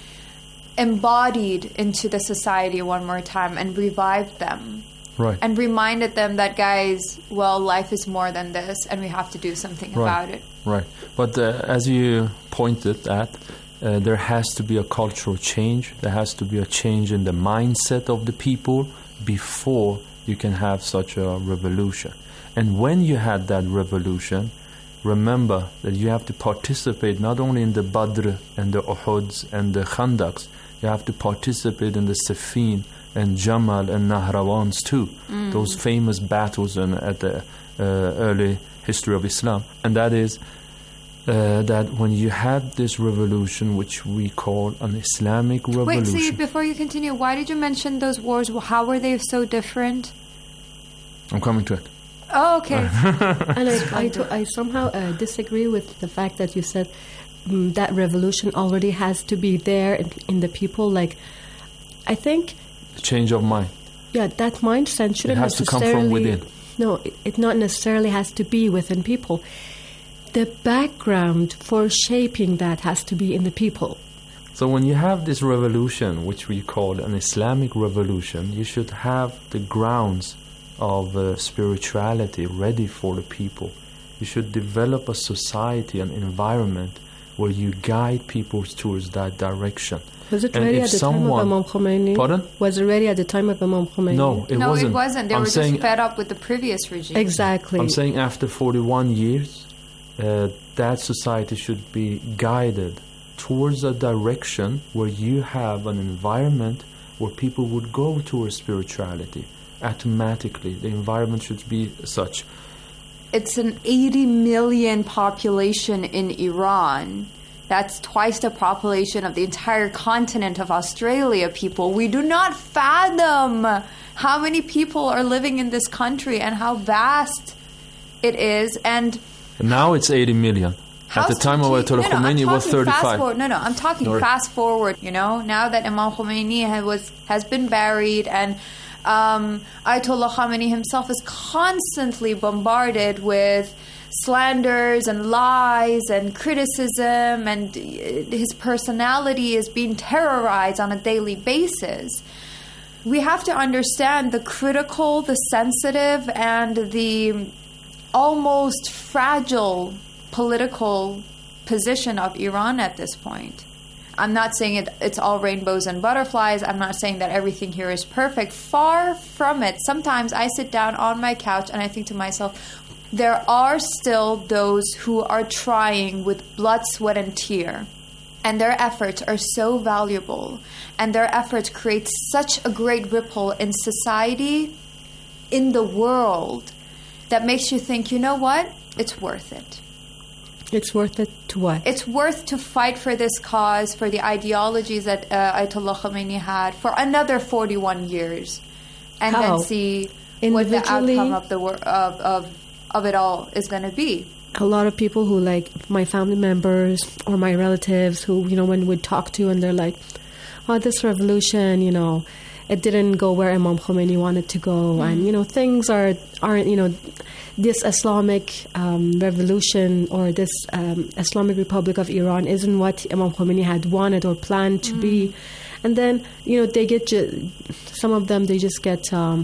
[SPEAKER 19] embodied into the society one more time and revived them.
[SPEAKER 21] Right.
[SPEAKER 19] And reminded them that, guys, well, life is more than this, and we have to do something
[SPEAKER 21] right.
[SPEAKER 19] about it.
[SPEAKER 21] Right. But uh, as you pointed at, uh, there has to be a cultural change. There has to be a change in the mindset of the people before you can have such a revolution. And when you had that revolution, remember that you have to participate not only in the Badr and the Uhuds and the Khandaqs, you have to participate in the Siffin and Jamal and Nahrawans too, mm. those famous battles in, at the uh, early history of Islam. And that is uh, that when you had this revolution, which we call an Islamic revolution.
[SPEAKER 19] Wait, see, before you continue, why did you mention those wars? How were they so different?
[SPEAKER 21] I'm coming to it.
[SPEAKER 19] Oh, okay.
[SPEAKER 20] And I, I, to, I somehow uh, disagree with the fact that you said um, that revolution already has to be there in, in the people. Like, I think...
[SPEAKER 21] change of mind.
[SPEAKER 20] Yeah, that mindset shouldn't
[SPEAKER 21] it has to come
[SPEAKER 20] necessarily...
[SPEAKER 21] from within.
[SPEAKER 20] No, it, it not necessarily has to be within people. The background for shaping that has to be in the people.
[SPEAKER 21] So when you have this revolution, which we call an Islamic revolution, you should have the grounds of uh, spirituality ready for the people. You should develop a society, an environment where you guide people towards that direction.
[SPEAKER 20] Was it
[SPEAKER 21] and
[SPEAKER 20] ready at the
[SPEAKER 21] someone,
[SPEAKER 20] time of Imam Khomeini?
[SPEAKER 21] Pardon?
[SPEAKER 20] Was it ready at the time of Imam Khomeini?
[SPEAKER 21] No, it
[SPEAKER 19] no,
[SPEAKER 21] wasn't.
[SPEAKER 19] it wasn't. They
[SPEAKER 21] I'm
[SPEAKER 19] were
[SPEAKER 21] saying,
[SPEAKER 19] just fed up with the previous regime.
[SPEAKER 20] Exactly.
[SPEAKER 21] I'm saying after forty-one years, uh, that society should be guided towards a direction where you have an environment where people would go towards spirituality. Automatically, the environment should be such.
[SPEAKER 19] It's an eighty million population in Iran. That's twice the population of the entire continent of Australia, people. We do not fathom how many people are living in this country and how vast it is. And
[SPEAKER 21] now it's eighty million. At the time of Ayatollah
[SPEAKER 19] no, no,
[SPEAKER 21] Khomeini, it was thirty-five.
[SPEAKER 19] No, no, I'm talking
[SPEAKER 21] Sorry.
[SPEAKER 19] fast forward, you know, now that Imam Khomeini has, was, has been buried and um, Ayatollah Khomeini himself is constantly bombarded with slanders and lies and criticism, and his personality is being terrorized on a daily basis. We have to understand the critical, the sensitive, and the almost fragile political position of Iran at this point. I'm not saying it, it's all rainbows and butterflies. I'm not saying that everything here is perfect. Far from it. Sometimes I sit down on my couch and I think to myself, there are still those who are trying with blood, sweat, and tear. And their efforts are so valuable. And their efforts create such a great ripple in society, in the world, that makes you think, you know what? It's worth it.
[SPEAKER 20] It's worth it to what?
[SPEAKER 19] It's worth to fight for this cause, for the ideologies that uh, Ayatollah Khomeini had for another forty-one years, and
[SPEAKER 20] How?
[SPEAKER 19] then see what the outcome of the wor- of, of of it all is going to be.
[SPEAKER 20] A lot of people who, like my family members or my relatives who, you know, when we'd talk to and they're like, oh, this revolution, you know, it didn't go where Imam Khomeini wanted to go. Mm. And, you know, things are, aren't, you know, this Islamic um, revolution or this um, Islamic Republic of Iran isn't what Imam Khomeini had wanted or planned to mm. be. And then, you know, they get, ju- some of them, they just get um,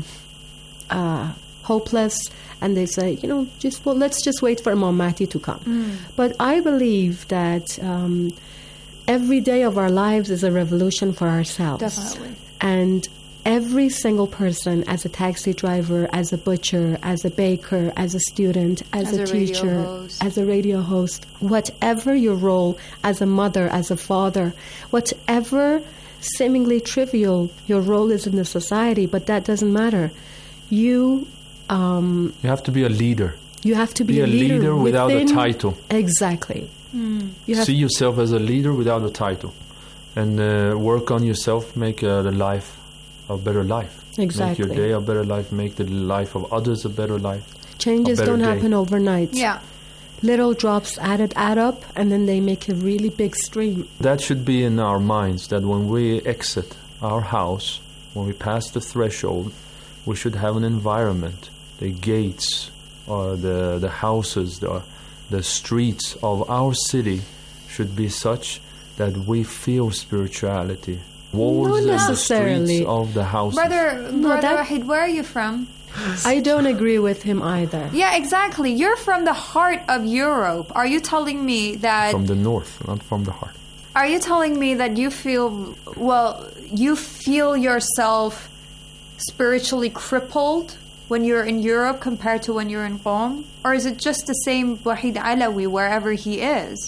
[SPEAKER 20] uh, hopeless. And they say, you know, just well, let's just wait for Imam Mahdi to come. Mm. But I believe that um, every day of our lives is a revolution for ourselves.
[SPEAKER 19] Definitely.
[SPEAKER 20] And every single person, as a taxi driver, as a butcher, as a baker, as a student, as, as a, a teacher, as a radio host, whatever your role, as a mother, as a father, whatever seemingly trivial your role is in the society, but that doesn't matter. You... Um,
[SPEAKER 21] you have to be a leader.
[SPEAKER 20] You have to be,
[SPEAKER 21] be
[SPEAKER 20] a,
[SPEAKER 21] a
[SPEAKER 20] leader,
[SPEAKER 21] leader without
[SPEAKER 20] within,
[SPEAKER 21] a title.
[SPEAKER 20] Exactly.
[SPEAKER 19] Mm.
[SPEAKER 20] You have
[SPEAKER 21] See yourself as a leader without a title, and uh, work on yourself. Make uh, the life a better life.
[SPEAKER 20] Exactly.
[SPEAKER 21] Make your day a better life. Make the life of others a better life.
[SPEAKER 20] Changes
[SPEAKER 21] better
[SPEAKER 20] don't
[SPEAKER 21] day.
[SPEAKER 20] happen overnight.
[SPEAKER 19] Yeah.
[SPEAKER 20] Little drops added add up, and then they make a really big stream.
[SPEAKER 21] That should be in our minds. That when we exit our house, when we pass the threshold, we should have an environment. The gates, or the the houses, the the streets of our city should be such that we feel spirituality. Walls and the streets of the houses.
[SPEAKER 19] Brother,
[SPEAKER 20] No,
[SPEAKER 19] Brother
[SPEAKER 20] that-
[SPEAKER 19] Wahid, where are you from?
[SPEAKER 20] I don't agree with him either.
[SPEAKER 19] Yeah, exactly. You're from the heart of Europe. Are you telling me that...
[SPEAKER 21] From the north, not from the heart.
[SPEAKER 19] Are you telling me that you feel... Well, you feel yourself spiritually crippled when you're in Europe compared to when you're in Qom? Or is it just the same Wahid Alawi wherever he is?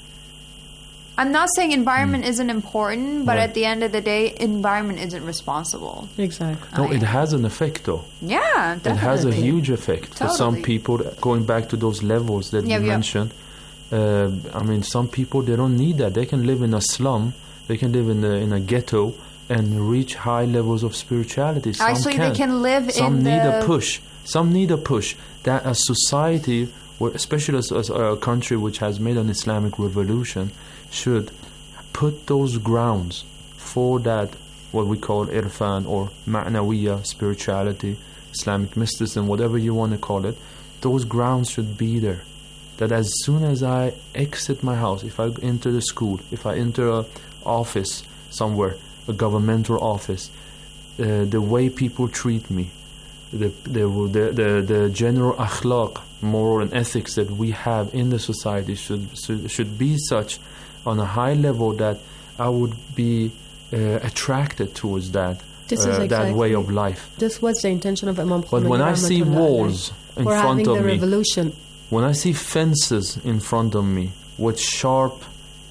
[SPEAKER 19] I'm not saying environment mm. isn't important, but
[SPEAKER 21] right.
[SPEAKER 19] at the end of the day, environment isn't responsible.
[SPEAKER 20] Exactly.
[SPEAKER 21] No, it has an effect though.
[SPEAKER 19] Yeah, definitely.
[SPEAKER 21] It has a huge effect.
[SPEAKER 19] Totally.
[SPEAKER 21] For some people, going back to those levels that
[SPEAKER 19] Yep,
[SPEAKER 21] you
[SPEAKER 19] yep.
[SPEAKER 21] mentioned, uh, I mean, some people, they don't need that. They can live in a slum, they can live in a, in a ghetto and reach high levels of spirituality. Some
[SPEAKER 19] Actually,
[SPEAKER 21] can.
[SPEAKER 19] they can live
[SPEAKER 21] Some
[SPEAKER 19] in
[SPEAKER 21] need
[SPEAKER 19] the...
[SPEAKER 21] a push. Some need a push. That a society, where, especially as, as a country which has made an Islamic revolution, should put those grounds for that, what we call irfan or ma'nawiyya, spirituality, Islamic mysticism, whatever you want to call it. Those grounds should be there. That as soon as I exit my house, if I enter the school, if I enter a office somewhere, a governmental office, uh, the way people treat me, the the, the the the general akhlaq, moral and ethics that we have in the society should should, should be such on a high level that I would be uh, attracted towards that
[SPEAKER 20] This
[SPEAKER 21] uh,
[SPEAKER 20] is
[SPEAKER 21] that
[SPEAKER 20] exactly-
[SPEAKER 21] way of life.
[SPEAKER 20] This was the intention of Imam Khomeini.
[SPEAKER 21] But when I see
[SPEAKER 20] rahmatullah
[SPEAKER 21] walls
[SPEAKER 20] alayhi,
[SPEAKER 21] in
[SPEAKER 20] for
[SPEAKER 21] front
[SPEAKER 20] having
[SPEAKER 21] of
[SPEAKER 20] the
[SPEAKER 21] me,
[SPEAKER 20] revolution,
[SPEAKER 21] when I see fences in front of me with sharp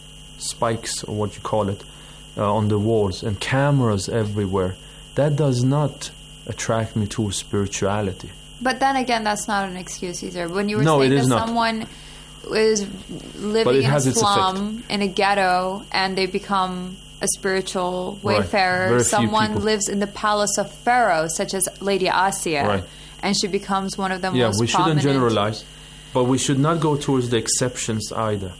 [SPEAKER 21] spikes, or what you call it, uh, on the walls, and cameras everywhere, that does not attract me to spirituality.
[SPEAKER 19] But then again, that's not an excuse either. When you were
[SPEAKER 21] No,
[SPEAKER 19] saying
[SPEAKER 21] it
[SPEAKER 19] that
[SPEAKER 21] is not.
[SPEAKER 19] someone is
[SPEAKER 21] But
[SPEAKER 19] living
[SPEAKER 21] it
[SPEAKER 19] in a
[SPEAKER 21] has its
[SPEAKER 19] slum, in a ghetto, and they become a spiritual
[SPEAKER 21] Right.
[SPEAKER 19] wayfarer,
[SPEAKER 21] Very few
[SPEAKER 19] someone
[SPEAKER 21] people.
[SPEAKER 19] lives in the palace of Pharaoh, such as Lady Asiya,
[SPEAKER 21] Right.
[SPEAKER 19] and she becomes one of the
[SPEAKER 21] Yeah,
[SPEAKER 19] most
[SPEAKER 21] we shouldn't
[SPEAKER 19] prominent...
[SPEAKER 21] generalize, but we should not go towards the exceptions either.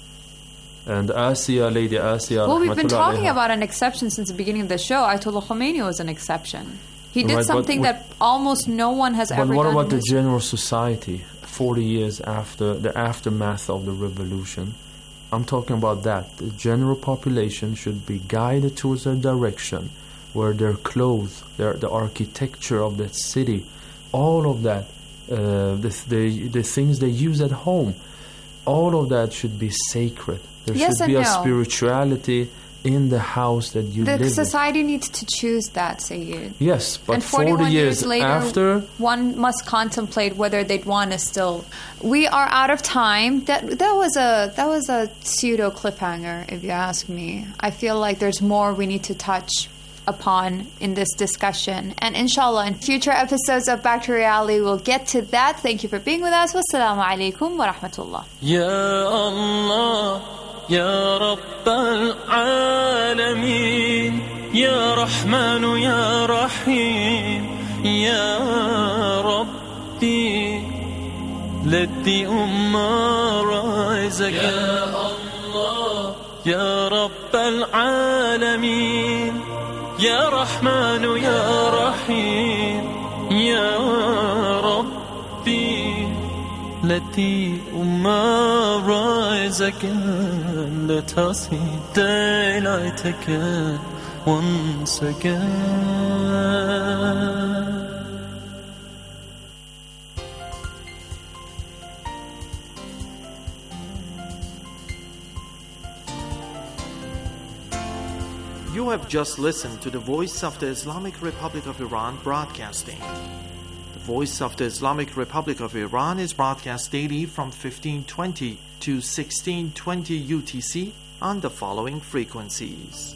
[SPEAKER 21] And Asiya, Lady Asiya,
[SPEAKER 19] Well, we've been
[SPEAKER 21] rahmatullah
[SPEAKER 19] talking
[SPEAKER 21] alayha.
[SPEAKER 19] about an exception since the beginning of the show. Ayatollah Khomeini was an exception. He did
[SPEAKER 21] Right, but
[SPEAKER 19] something
[SPEAKER 21] we-
[SPEAKER 19] that almost no one has
[SPEAKER 21] But
[SPEAKER 19] ever
[SPEAKER 21] what
[SPEAKER 19] done.
[SPEAKER 21] about
[SPEAKER 19] in
[SPEAKER 21] the
[SPEAKER 19] this-
[SPEAKER 21] general society, forty years after the aftermath of the revolution? I'm talking about that. The general population should be guided towards a direction where their clothes, their, the architecture of that city, all of that, uh, the, the, the things they use at home, all of that should be sacred. There
[SPEAKER 19] Yes
[SPEAKER 21] should be
[SPEAKER 19] and
[SPEAKER 21] a
[SPEAKER 19] no.
[SPEAKER 21] spirituality in the house that you
[SPEAKER 19] The
[SPEAKER 21] live in.
[SPEAKER 19] society needs to choose that, Sayyid.
[SPEAKER 21] Yes, but
[SPEAKER 19] and forty-one
[SPEAKER 21] forty
[SPEAKER 19] years,
[SPEAKER 21] years
[SPEAKER 19] later,
[SPEAKER 21] after,
[SPEAKER 19] one must contemplate whether they'd want to still. We are out of time. That that was a that was a pseudo cliffhanger, if you ask me. I feel like there's more we need to touch upon in this discussion. And inshallah, in future episodes of Back to Reality, we'll get to that. Thank you for being with us. Wassalamu alaikum wa rahmatullah.
[SPEAKER 12] Ya Allah, Ya Rabbal Alameen, Ya Rahmanu, Ya Rahim, Ya Rabbi, let the Ummah rise again. Ya Allah, Ya Rabbal Alameen, Ya Rahmanu, Ya Rahim, Ya Rabbi, let the Ummah rise again. Let us see daylight again, once again.
[SPEAKER 13] You have just listened to the Voice of the Islamic Republic of Iran broadcasting. The Voice of the Islamic Republic of Iran is broadcast daily from fifteen twenty to sixteen twenty U T C on the following frequencies.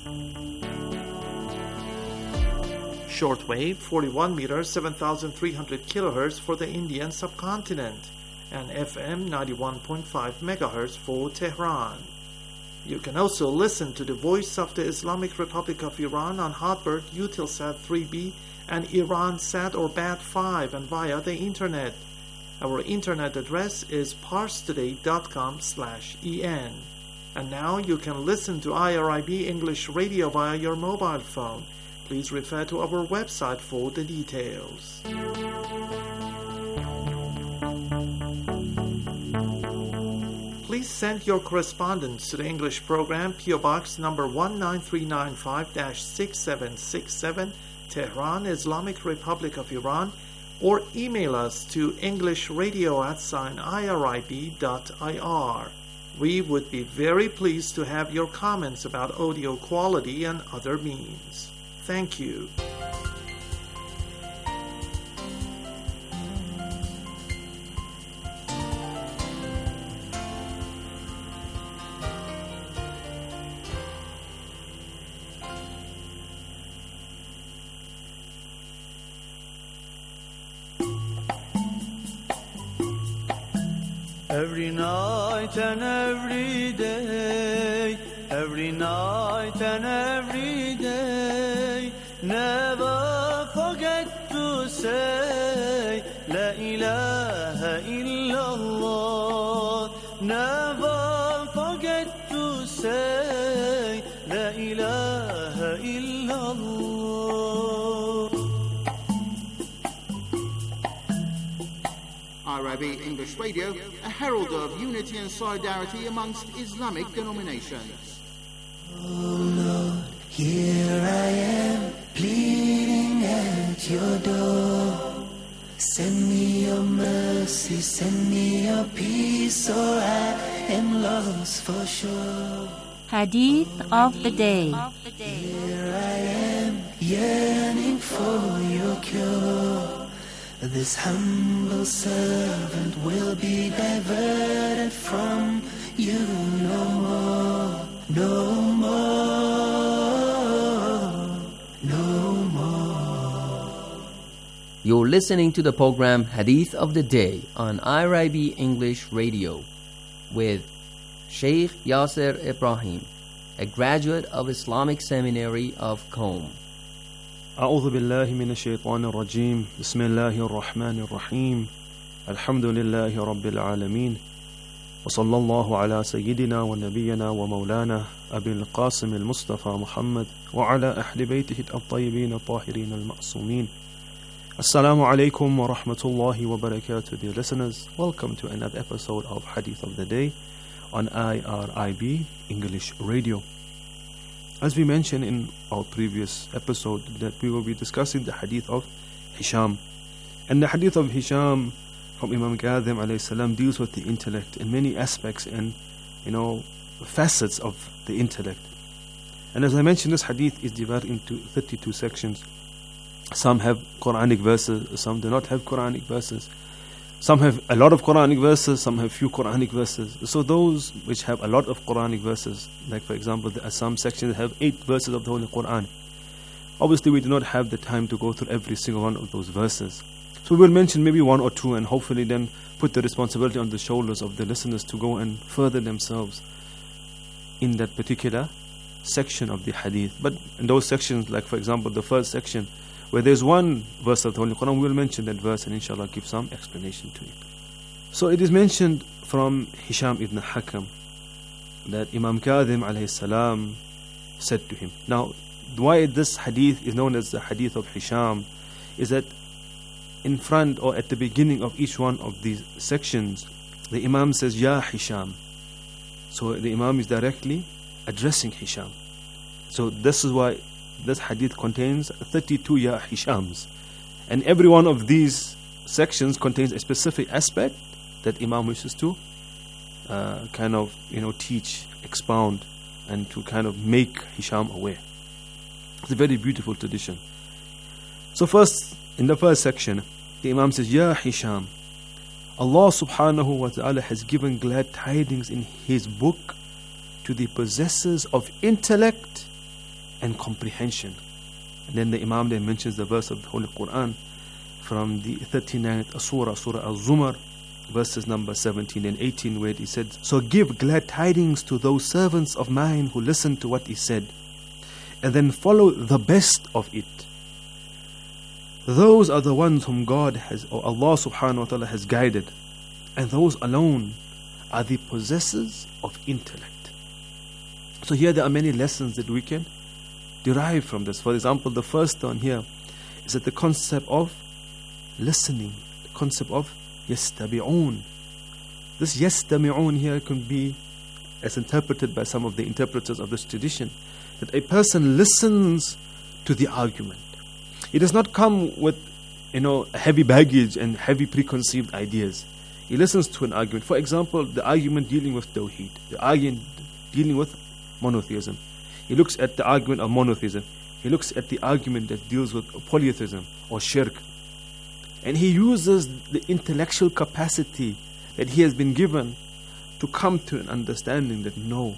[SPEAKER 13] Shortwave forty-one meters, seven thousand three hundred kilohertz for the Indian subcontinent, and F M ninety-one point five megahertz for Tehran. You can also listen to the Voice of the Islamic Republic of Iran on Hotbird, Eutelsat three B, and IranSat or B A T five, and via the internet. Our internet address is parstoday dot com slash en. And now you can listen to I R I B English Radio via your mobile phone. Please refer to our website for the details. Please send your correspondence to the English program, P O Box number one nine three nine five dash six seven six seven, Tehran, Islamic Republic of Iran, or email us to englishradio at sign irib dot ir. We would be very pleased to have your comments about audio quality and other means. Thank you.
[SPEAKER 12] Every night and every day, every night and every day, never forget to say La ilaha illallah. Never forget to say La ilaha illallah.
[SPEAKER 2] I R I B English Radio, a herald of unity and solidarity amongst Islamic denominations.
[SPEAKER 22] Oh Lord, here I am, pleading at your door. Send me your mercy, send me your peace, or I am lost for sure.
[SPEAKER 23] Hadith of the day.
[SPEAKER 22] Here I am, yearning for your cure. This humble servant will be diverted from you no more, no more, no more.
[SPEAKER 24] You're listening to the program Hadith of the Day on I R I B English Radio with Sheikh Yasser Ibrahim, a graduate of Islamic Seminary of Qom.
[SPEAKER 21] أعوذ بالله من الشيطان الرجيم بسم الله الرحمن الرحيم الحمد لله رب العالمين وصلى الله على سيدنا ونبينا ومولانا أبي القاسم المصطفى محمد وعلى أهل بيته الطيبين الطاهرين المعصومين. Assalamu alaikum wa rahmatullahi wa barakatuh, dear listeners. Welcome to another episode of Hadith of the Day on I R I B English Radio. As we mentioned in our previous episode, that we will be discussing the hadith of Hisham. And the hadith of Hisham from Imam Kadhim alayhi salam deals with the intellect in many aspects and, you know, facets of the intellect. And as I mentioned, this hadith is divided into thirty-two sections. Some have Quranic verses, some do not have Quranic verses. Some have a lot of Quranic verses, some have few Quranic verses. So those which have a lot of Quranic verses, like for example, there are some sections that have eight verses of the Holy Quran.
[SPEAKER 3] Obviously, we do not have the time to go through every single one of those verses. So we will mention maybe one or two and hopefully then put the responsibility on the shoulders of the listeners to go and further themselves in that particular section of the hadith. But in those sections, like for example the first section, where there's one verse of the Holy Quran, we will mention that verse and inshallah give some explanation to it. So it is mentioned from Hisham ibn Hakam that Imam Kadhim alayhi salam said to him. Now, why this hadith is known as the hadith of Hisham is that in front or at the beginning of each one of these sections, the Imam says, Ya Hisham. So the Imam is directly addressing Hisham. So this is why this hadith contains thirty-two Ya Hishams. And every one of these sections contains a specific aspect that Imam wishes to uh, kind of, you know, teach, expound, and to kind of make Hisham aware. It's a very beautiful tradition. So first, in the first section, the Imam says, Ya Hisham, Allah subhanahu wa ta'ala has given glad tidings in His book to the possessors of intellect and comprehension. And then the Imam then mentions the verse of the Holy Quran from the thirty-ninth surah, Surah Al-Zumar, verses number seventeen and eighteen, where he said, So give glad tidings to those servants of mine who listen to what He said, and then follow the best of it. Those are the ones whom God has, or Allah subhanahu wa ta'ala has guided, and those alone are the possessors of intellect. So here there are many lessons that we can derive from this. For example, the first one here is that the concept of listening, the concept of yastabi'un. This yastami'un here can be as interpreted by some of the interpreters of this tradition, that a person listens to the argument. He does not come with, you know, heavy baggage and heavy preconceived ideas. He listens to an argument. For example, the argument dealing with Tawheed, the argument dealing with monotheism. He looks at the argument of monotheism. He looks at the argument that deals with polytheism or shirk. And he uses the intellectual capacity that he has been given to come to an understanding that no,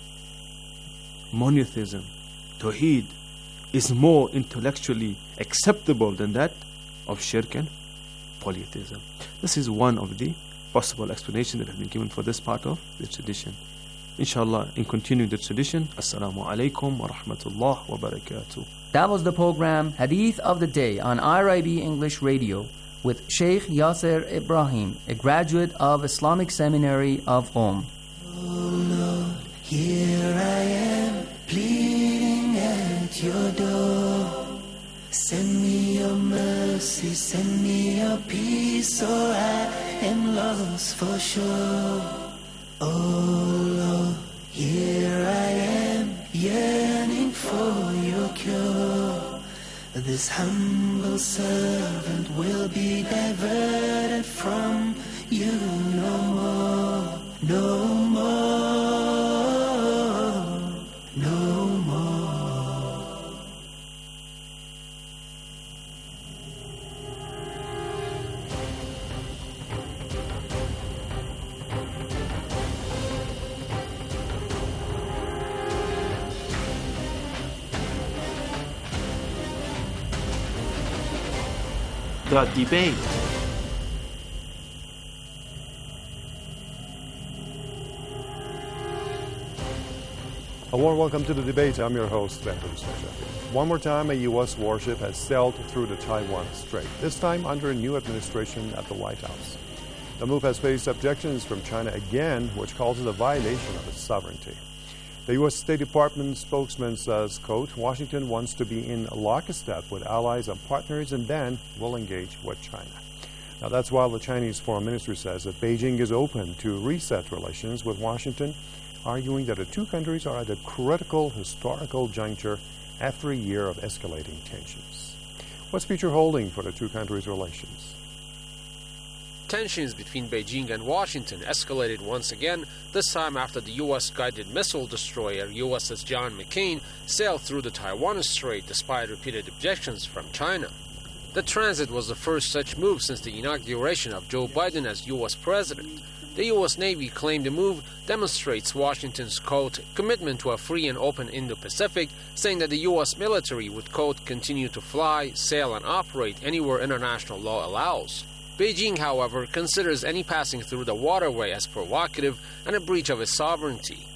[SPEAKER 3] monotheism, Tawheed, is more intellectually acceptable than that of shirk and polytheism. This is one of the possible explanations that have been given for this part of the tradition. Inshallah, in continuing the tradition, Assalamu alaikum wa rahmatullah wa barakatuh.
[SPEAKER 24] That was the program Hadith of the Day on R I B English Radio with Sheikh Yasser Ibrahim, a graduate of Islamic Seminary of Qom.
[SPEAKER 22] Oh Lord, here I am, pleading at your door. Send me your mercy, send me your peace, or I am lost for sure. Oh Lord, here I am, yearning for your cure. This humble servant will be diverted from you no more, no more, no more.
[SPEAKER 13] The debate.
[SPEAKER 4] A warm welcome to the debate. I'm your host, Beto Mustafa. One more time, a U S warship has sailed through the Taiwan Strait, this time under a new administration at the White House. The move has faced objections from China again, which calls it a violation of its sovereignty. The U S State Department spokesman says, quote, Washington wants to be in lockstep with allies and partners and then will engage with China. Now, that's while the Chinese Foreign Ministry says that Beijing is open to reset relations with Washington, arguing that the two countries are at a critical historical juncture after a year of escalating tensions. What's future holding for the two countries' relations?
[SPEAKER 6] Tensions between Beijing and Washington escalated once again, this time after the U S-guided missile destroyer U S S John McCain sailed through the Taiwan Strait despite repeated objections from China. The transit was the first such move since the inauguration of Joe Biden as U S president. The U S Navy claimed the move demonstrates Washington's, quote, commitment to a free and open Indo-Pacific, saying that the U S military would, quote, continue to fly, sail, and operate anywhere international law allows. Beijing, however, considers any passing through the waterway as provocative and a breach of its sovereignty.